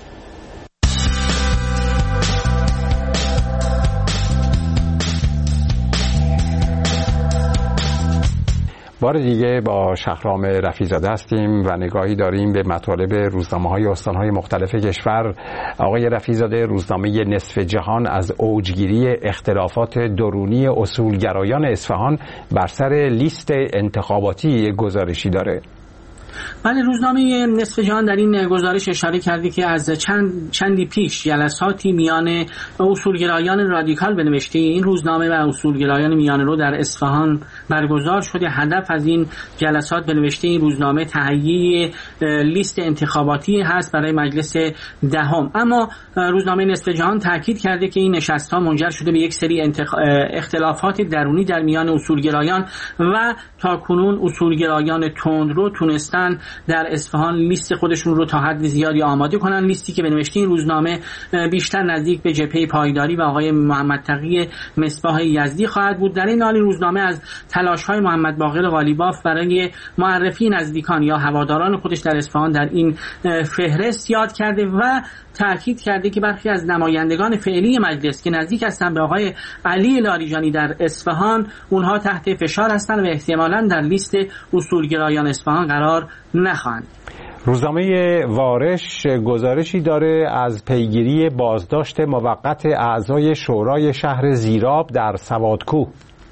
B: بار دیگه با شهرام رفیع‌زاده هستیم و نگاهی داریم به مطالب روزنامه‌های استان‌های مختلف کشور. آقای رفیع‌زاده، روزنامه نصف جهان از اوجگیری اختلافات درونی اصولگرایان اصفهان بر سر لیست انتخاباتی گزارشی داره.
D: بله، روزنامه نصف جهان در این گزارش اشاره کرده که از چند چندی پیش جلساتی میان اصولگرایان رادیکال به نوشته این روزنامه و اصولگرایان میانه رو در اصفهان برگزار شده. هدف از این جلسات به نوشته این روزنامه تهیه لیست انتخاباتی هست برای مجلس دهم. اما روزنامه نصف جهان تاکید کرده که این نشست‌ها منجر شده به یک سری انتخ... اختلافات درونی در میان اصولگرایان و تاکنون اصولگرایان تندرو تونستن در اصفهان لیست خودشون رو تا حد زیادی آماده کنن، لیستی که به نوشته این روزنامه بیشتر نزدیک به جبهه پایداری و آقای محمد تقی مصباح یزدی خواهد بود. در این حال روزنامه از تلاش‌های محمد باقر قالیباف برای معرفی نزدیکان یا هواداران خودش در اصفهان در این فهرست یاد کرده و تأکید کرده که برخی از نمایندگان فعلی مجلس که نزدیک هستند به آقای علی لاریجانی در اصفهان، اونها تحت فشار هستند و احتمالاً در لیست اصولگرایان اصفهان قرار نخواهند.
B: روزنامه وارش گزارشی داره از پیگیری بازداشت موقت اعضای شورای شهر زیراب در سوادکوه.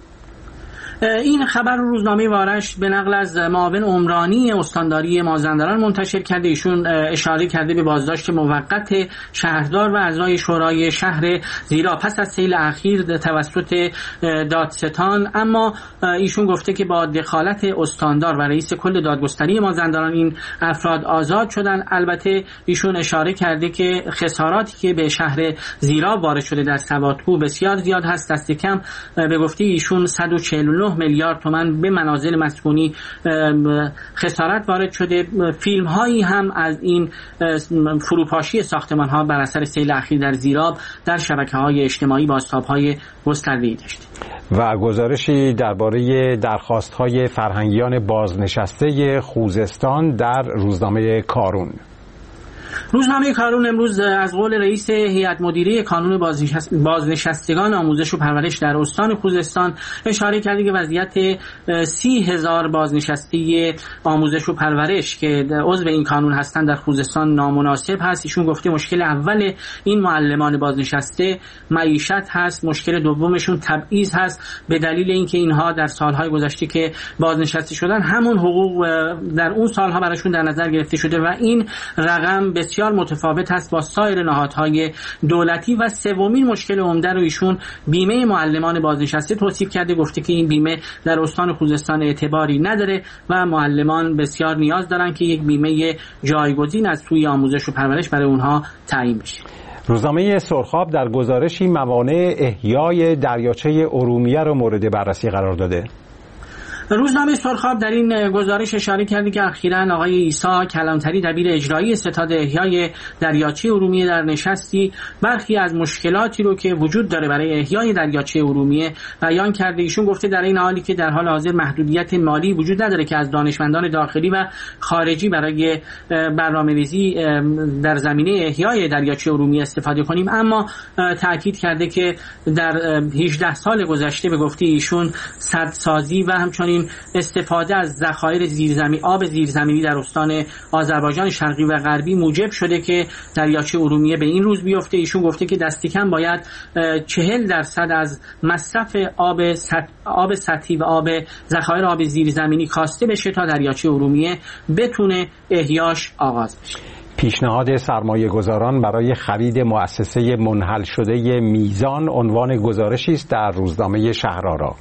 D: این خبر روزنامه وارش به نقل از معاون عمرانی استانداری مازندران منتشر کرده. ایشون اشاره کرده به بازداشت موقت شهردار و اعضای شورای شهر زیراب پس از سیل اخیر توسط دادستان، اما ایشون گفته که با دخالت استاندار و رئیس کل دادگستری مازندران این افراد آزاد شدن. البته ایشون اشاره کرده که خساراتی که به شهر زیراب وارد شده در سوادکوه بسیار زیاد هست. دست کم به گفته ایشون صد و چهل و نه میلیارد تومان به منازل مسکونی خسارت وارد شده. فیلم هایی هم از این فروپاشی ساختمان ها بر اثر سیل اخیر در زیراب در شبکه های اجتماعی بازتاب های گسترده‌ای داشت.
B: و گزارشی درباره درخواست های فرهنگیان بازنشسته خوزستان در روزنامه کارون.
D: روزنامه کارون امروز از قول رئیس هیئت مدیره کانون بازنشستگان آموزش و پرورش در استان خوزستان اشاره کرده که وضعیت سی هزار بازنشسته آموزش و پرورش که عضو این کانون هستند در خوزستان نامناسب هست. ایشون گفته مشکل اول این معلمان بازنشسته معیشت هست، مشکل دومشون تبعیض هست، به دلیل اینکه اینها در سالهای گذشته که بازنشسته شدن همون حقوق در اون سالها براشون در نظر گرفته شده و این رقم بسیار متفاوت است با سایر نهادهای دولتی. و سومین مشکل عمده رو ایشون بیمه معلمان بازنشسته توصیف کرده. گفته که این بیمه در استان خوزستان اعتباری نداره و معلمان بسیار نیاز دارن که یک بیمه جایگزین از سوی آموزش و پرورش برای اونها تعیین بشه.
B: روزنامه سرخاب در گزارشی موانع احیای دریاچه ارومیه رو مورد بررسی قرار داده.
D: روزنامه سرخاب در این گزارش اشاره کرده که اخیراً آقای عیسی کلانتری دبیر اجرایی ستاد احیای دریاچه ارومیه در نشستی برخی از مشکلاتی رو که وجود داره برای احیای دریاچه ارومیه بیان کرده. ایشون گفته در این حالی که در حال حاضر محدودیت مالی وجود نداره که از دانشمندان داخلی و خارجی برای برنامه‌ریزی در زمینه احیای دریاچه ارومیه استفاده کنیم، اما تاکید کرده که در هجده سال گذشته به گفته ایشون سدسازی و همچنین استفاده از ذخایر زیرزمینی آب زیرزمینی در استان آذربایجان شرقی و غربی موجب شده که دریاچه ارومیه به این روز بیفته. ایشون گفته که دست کم باید چهل درصد از مصرف آب سط... آب سطحی و آب ذخایر آب زیرزمینی کاسته بشه تا دریاچه ارومیه بتونه احیاش آغاز بشه.
B: پیشنهاد سرمایه گذاران برای خرید مؤسسه منحل شده میزان عنوان گزارشی است در روزنامه شهرآرا.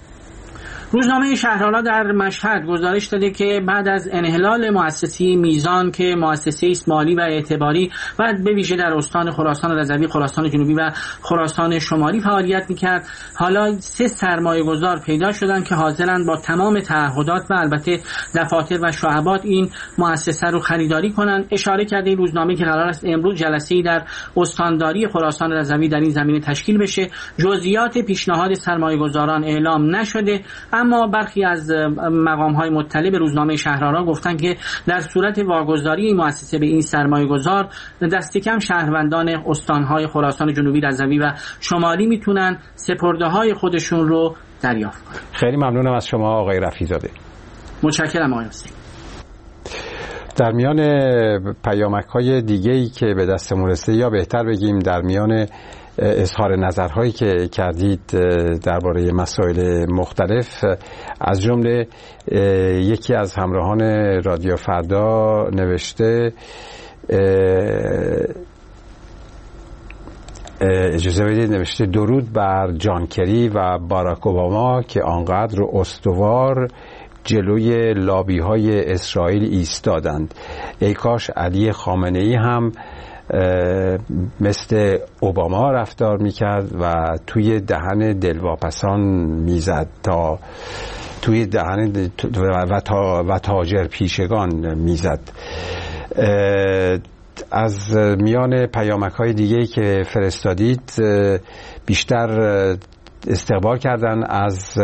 D: روزنامه شهرآرا در مشهد گزارش داده که بعد از انحلال مؤسسه میزان که مؤسسه است مالی و اعتباری و به ویژه در استان خراسان رضوی، خراسان جنوبی و خراسان شمالی فعالیت میکرد، حالا سه سرمایه گذار پیدا شدن که حاضرن با تمام تعهدات و البته دفاتر و شعبات این مؤسسه رو خریداری کنن. اشاره کرده این روزنامه که قرار است امروز جلسه‌ای در استانداری خراسان رضوی در این زمینه تشکیل بشه. جزئیات پیشنهاد سرمایه گذاران اعلام نشده، اما برخی از مقام‌های مطلع به روزنامه شهرآرا گفتن که در صورت واگذاری این مؤسسه به این سرمایه‌گذار دست کم شهروندان استان‌های خراسان جنوبی، رضوی و شمالی میتونن سپرده‌های خودشون رو دریافت کنن.
B: خیلی ممنونم از شما آقای رفیع‌زاده.
D: متشکرم آقای حسین.
B: در میان پیامک‌های دیگه‌ای که به دستمون رسیده، یا بهتر بگیم در میان اظهار نظرهایی که کردید درباره مسائل مختلف. از جمله یکی از همراهان رادیو فردا نوشته، اجازه بدید نوشته درود بر جان کری و باراک اوباما که آنقدر استوار جلوی لابی های اسرائیل ایستادند. ای کاش علی خامنه ای هم مثل اوباما رفتار میکرد و توی دهن دلواپسان میزد تا توی دهن و, تا و تاجر پیشگان میزد. از میان پیامک های دیگه‌ای که فرستادید بیشتر استقبال کردن از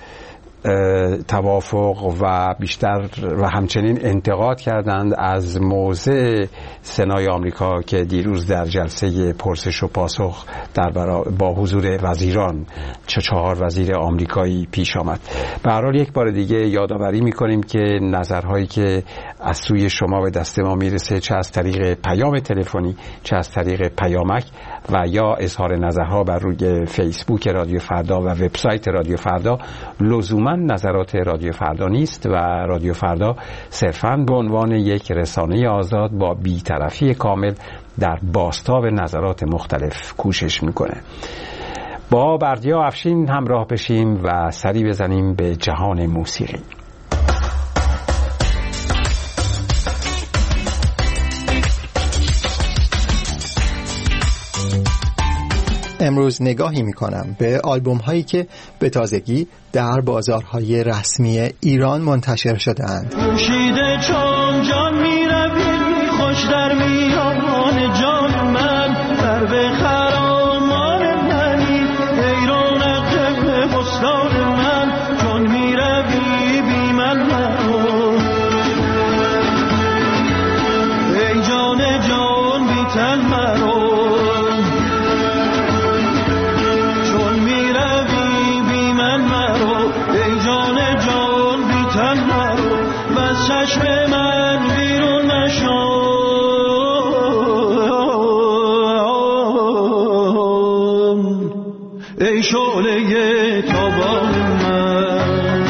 B: توافق و بیشتر و همچنین انتقاد کردند از موضع سنای آمریکا که دیروز در جلسه پرسش و پاسخ در با حضور وزیران چه چهار وزیر آمریکایی پیش آمد. به هر حال یک بار دیگه یادآوری می‌کنیم که نظرهایی که از سوی شما به دست ما میرسه، چه از طریق پیام تلفنی چه از طریق پیامک و یا اظهار نظرها بر روی فیسبوک رادیو فردا و وبسایت رادیو فردا، لزوما نظرات رادیو فردا نیست و رادیو فردا صرفاً به عنوان یک رسانه آزاد با بی‌طرفی کامل در بازتاب نظرات مختلف کوشش میکنه. با بردیا افشین همراه بشیم و سری بزنیم به جهان موسیقی.
O: امروز نگاهی میکنم به آلبوم هایی که به تازگی در بازارهای رسمی ایران منتشر شده‌اند.
P: پوشیده چون جان میروی خوش در میان جان من در به خرامان منی ای رونق بستان من چون میروی بی من مرو ای جان جان بی تن مرو چشم من بیرون نشو ای شعله تابان من.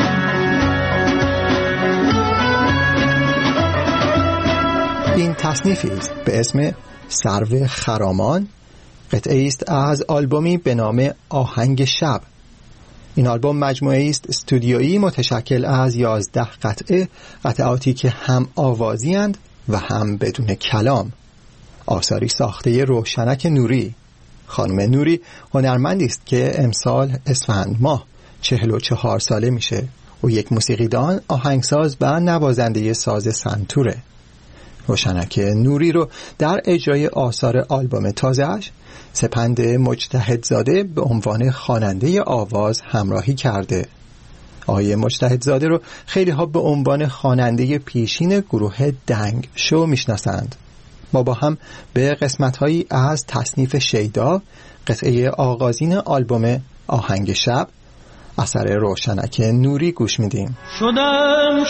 O: این تصنیفی است به اسم سرو خرامان، قطعه است از آلبومی به نام آهنگ شب. این آلبوم مجموعه است استودیویی متشکل از یازده قطعه، قطعاتی که هم آوازی اند و هم بدون کلام. آثاری ساخته روشنک نوری. خانم نوری هنرمندی است که امسال اسفند ماه چهل و چهار ساله میشه. او یک موسیقیدان، آهنگساز و نوازنده ساز سنتوره. روشنک نوری رو در اجرای آثار آلبوم تازه‌اش سپند مجتهدزاده به عنوان خواننده آواز همراهی کرده. آقای مجتهدزاده رو خیلی ها به عنوان خواننده پیشین گروه دنگ شو میشناسند. ما با هم به قسمت‌هایی از تصنیف شیدا، قطعه آغازین آلبوم آهنگ شب، اثر روشنک نوری گوش میدیم.
P: شدم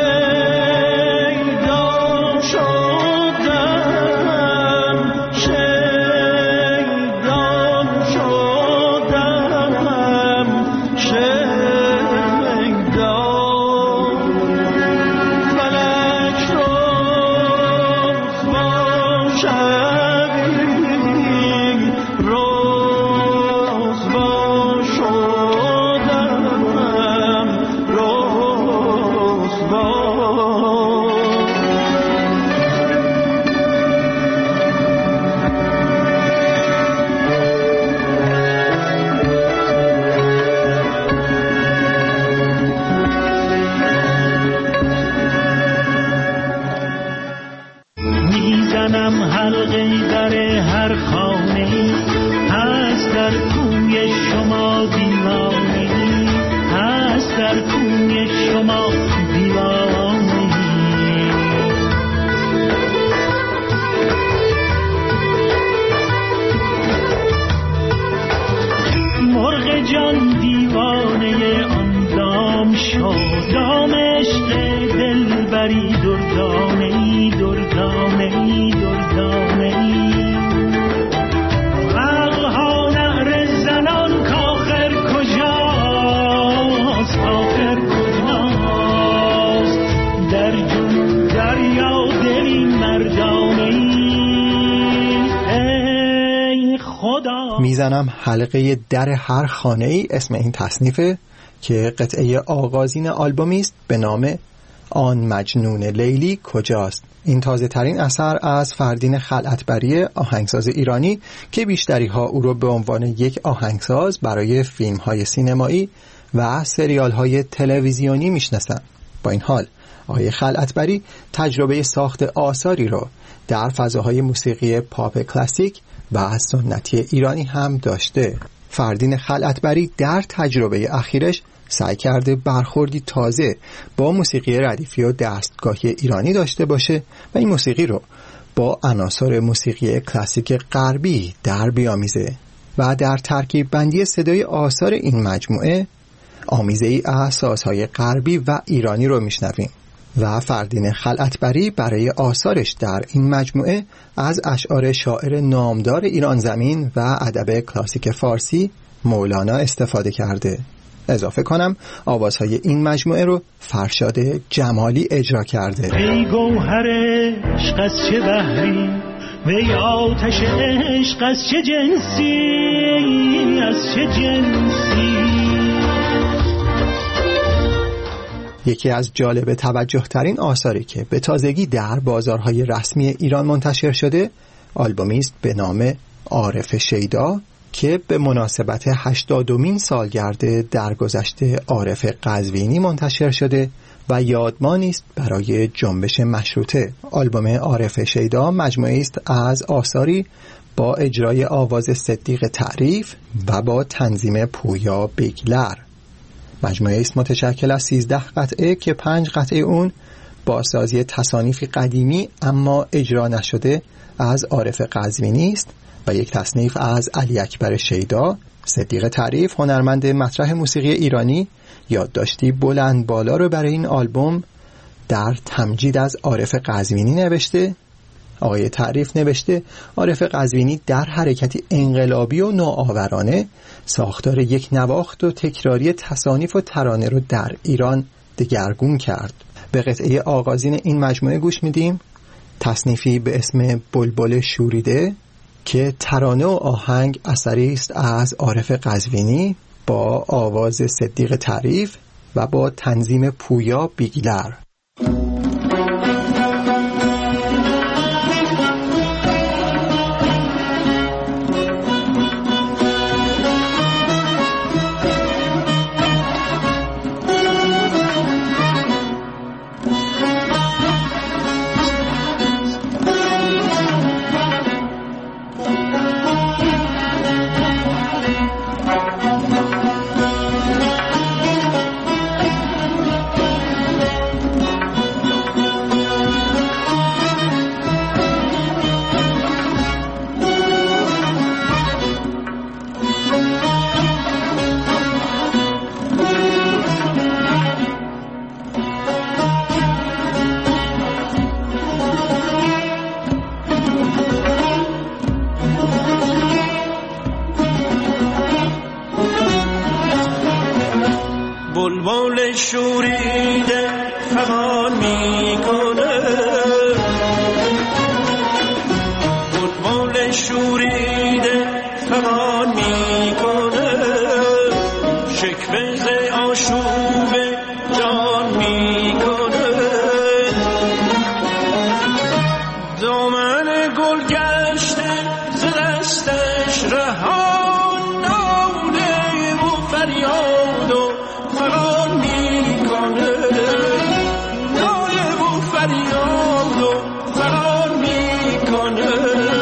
P: شیدا شدم شیدا شدم شیدا فلک روز با شبی روز با شدم روز با میزنم حلقه در هر خانه هست در کوی شما دیوانه هست در کوی شما دیوانه مرغ جان دیوانه آن دام شد دام عشق دلبری دردانه دردانه دردانه عقل
O: میزنم حلقه در هر خانه ای اسم این تصنیفه که قطعه آغازین آلبومی است به نام آن مجنون لیلی کجاست. این تازه ترین اثر از فردین خلعتبری، آهنگساز ایرانی که بیشتری ها او را به عنوان یک آهنگساز برای فیلم های سینمایی و سریال های تلویزیونی میشناسند. با این حال آقای خلعتبری تجربه ساخت آثاری را در فضاهای موسیقی پاپ کلاسیک و سنتی ایرانی هم داشته. فردین خلعتبری در تجربه اخیرش سعی کرده برخوردی تازه با موسیقی ردیفی و دستگاهی ایرانی داشته باشه و این موسیقی رو با عناصر موسیقی کلاسیک غربی در بیامیزه و در ترکیب بندی صدای آثار این مجموعه آمیزه ای از سازهای غربی و ایرانی رو میشنویم. و فردین خلعتبری برای آثارش در این مجموعه از اشعار شاعر نامدار ایران زمین و ادب کلاسیک فارسی مولانا استفاده کرده. اضافه کنم آوازهای این مجموعه رو فرشاد جمالی اجرا کرده.
P: ای گوهر عشق از چه بحری، وی آتش عشق از چه جنسی، از چه جنسی.
O: یکی از جالب توجه ترین آثاری که به تازگی در بازارهای رسمی ایران منتشر شده آلبومی است به نام عارف شیدا که به مناسبت هشتادمین سالگرد درگذشت عارف قزوینی منتشر شده و یادمانی است برای جنبش مشروطه. آلبوم عارف شیدا مجموعه است از آثاری با اجرای آواز صدیق تعریف و با تنظیم پویا بیگلر. مجموعه است متشکل از سیزده قطعه که پنج قطعه اون با سازی تصانیفی قدیمی اما اجرا نشده از عارف قزوینی است و یک تصنیف از علی اکبر شیدا. صدیق تعریف، هنرمند مطرح موسیقی ایرانی، یادداشتی بلند بالا رو برای این آلبوم در تمجید از عارف قزوینی نوشته. آقای تعریف نوشته عارف قزوینی در حرکتی انقلابی و نوآورانه ساختار یک نواخت و تکراری تصانیف و ترانه رو در ایران دگرگون کرد. به قطعه آغازین این مجموعه گوش میدیم، تصنیفی به اسم بلبل شوریده که ترانه و آهنگ اثری است از عارف قزوینی با آواز صدیق تعریف و با تنظیم پویا بیگلر.
P: بلبل شوریده فغان میکنه، بلبل شوریده فغان میکنه، شکوه ز آشوب جان میکنه، دامن گل گشته ز دستش رهان، ناله و فریاد و فغان میکنه، ناله و فریاد و فغان میکنه.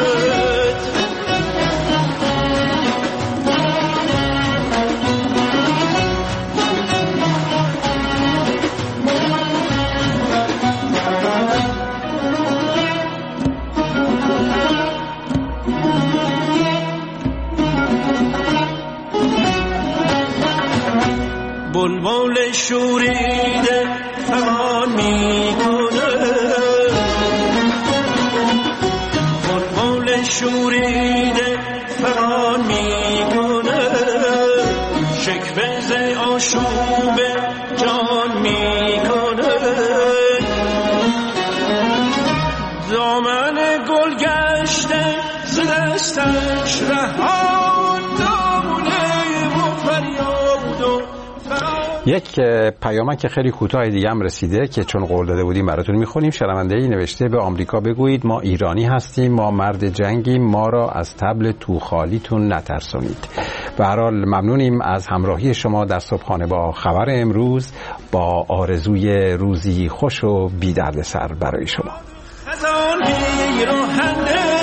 P: بلبل شوریده فغان میکنه، بلبل شوریده فغان میکنه، شکوه ز آشوب جان میکنه، دامن گل گشته ز دستش رها،
B: یک پیامک که خیلی کوتاه دیگه هم رسیده که چون قول داده بودیم براتون میخونیم. شنونده‌ای نوشته به آمریکا بگویید ما ایرانی هستیم، ما مرد جنگیم، ما را از طبل توخالیتون نترسونید. به هر حال ممنونیم از همراهی شما در صبحانه با خبر امروز، با آرزوی روزی خوش و بی دردسر برای شما.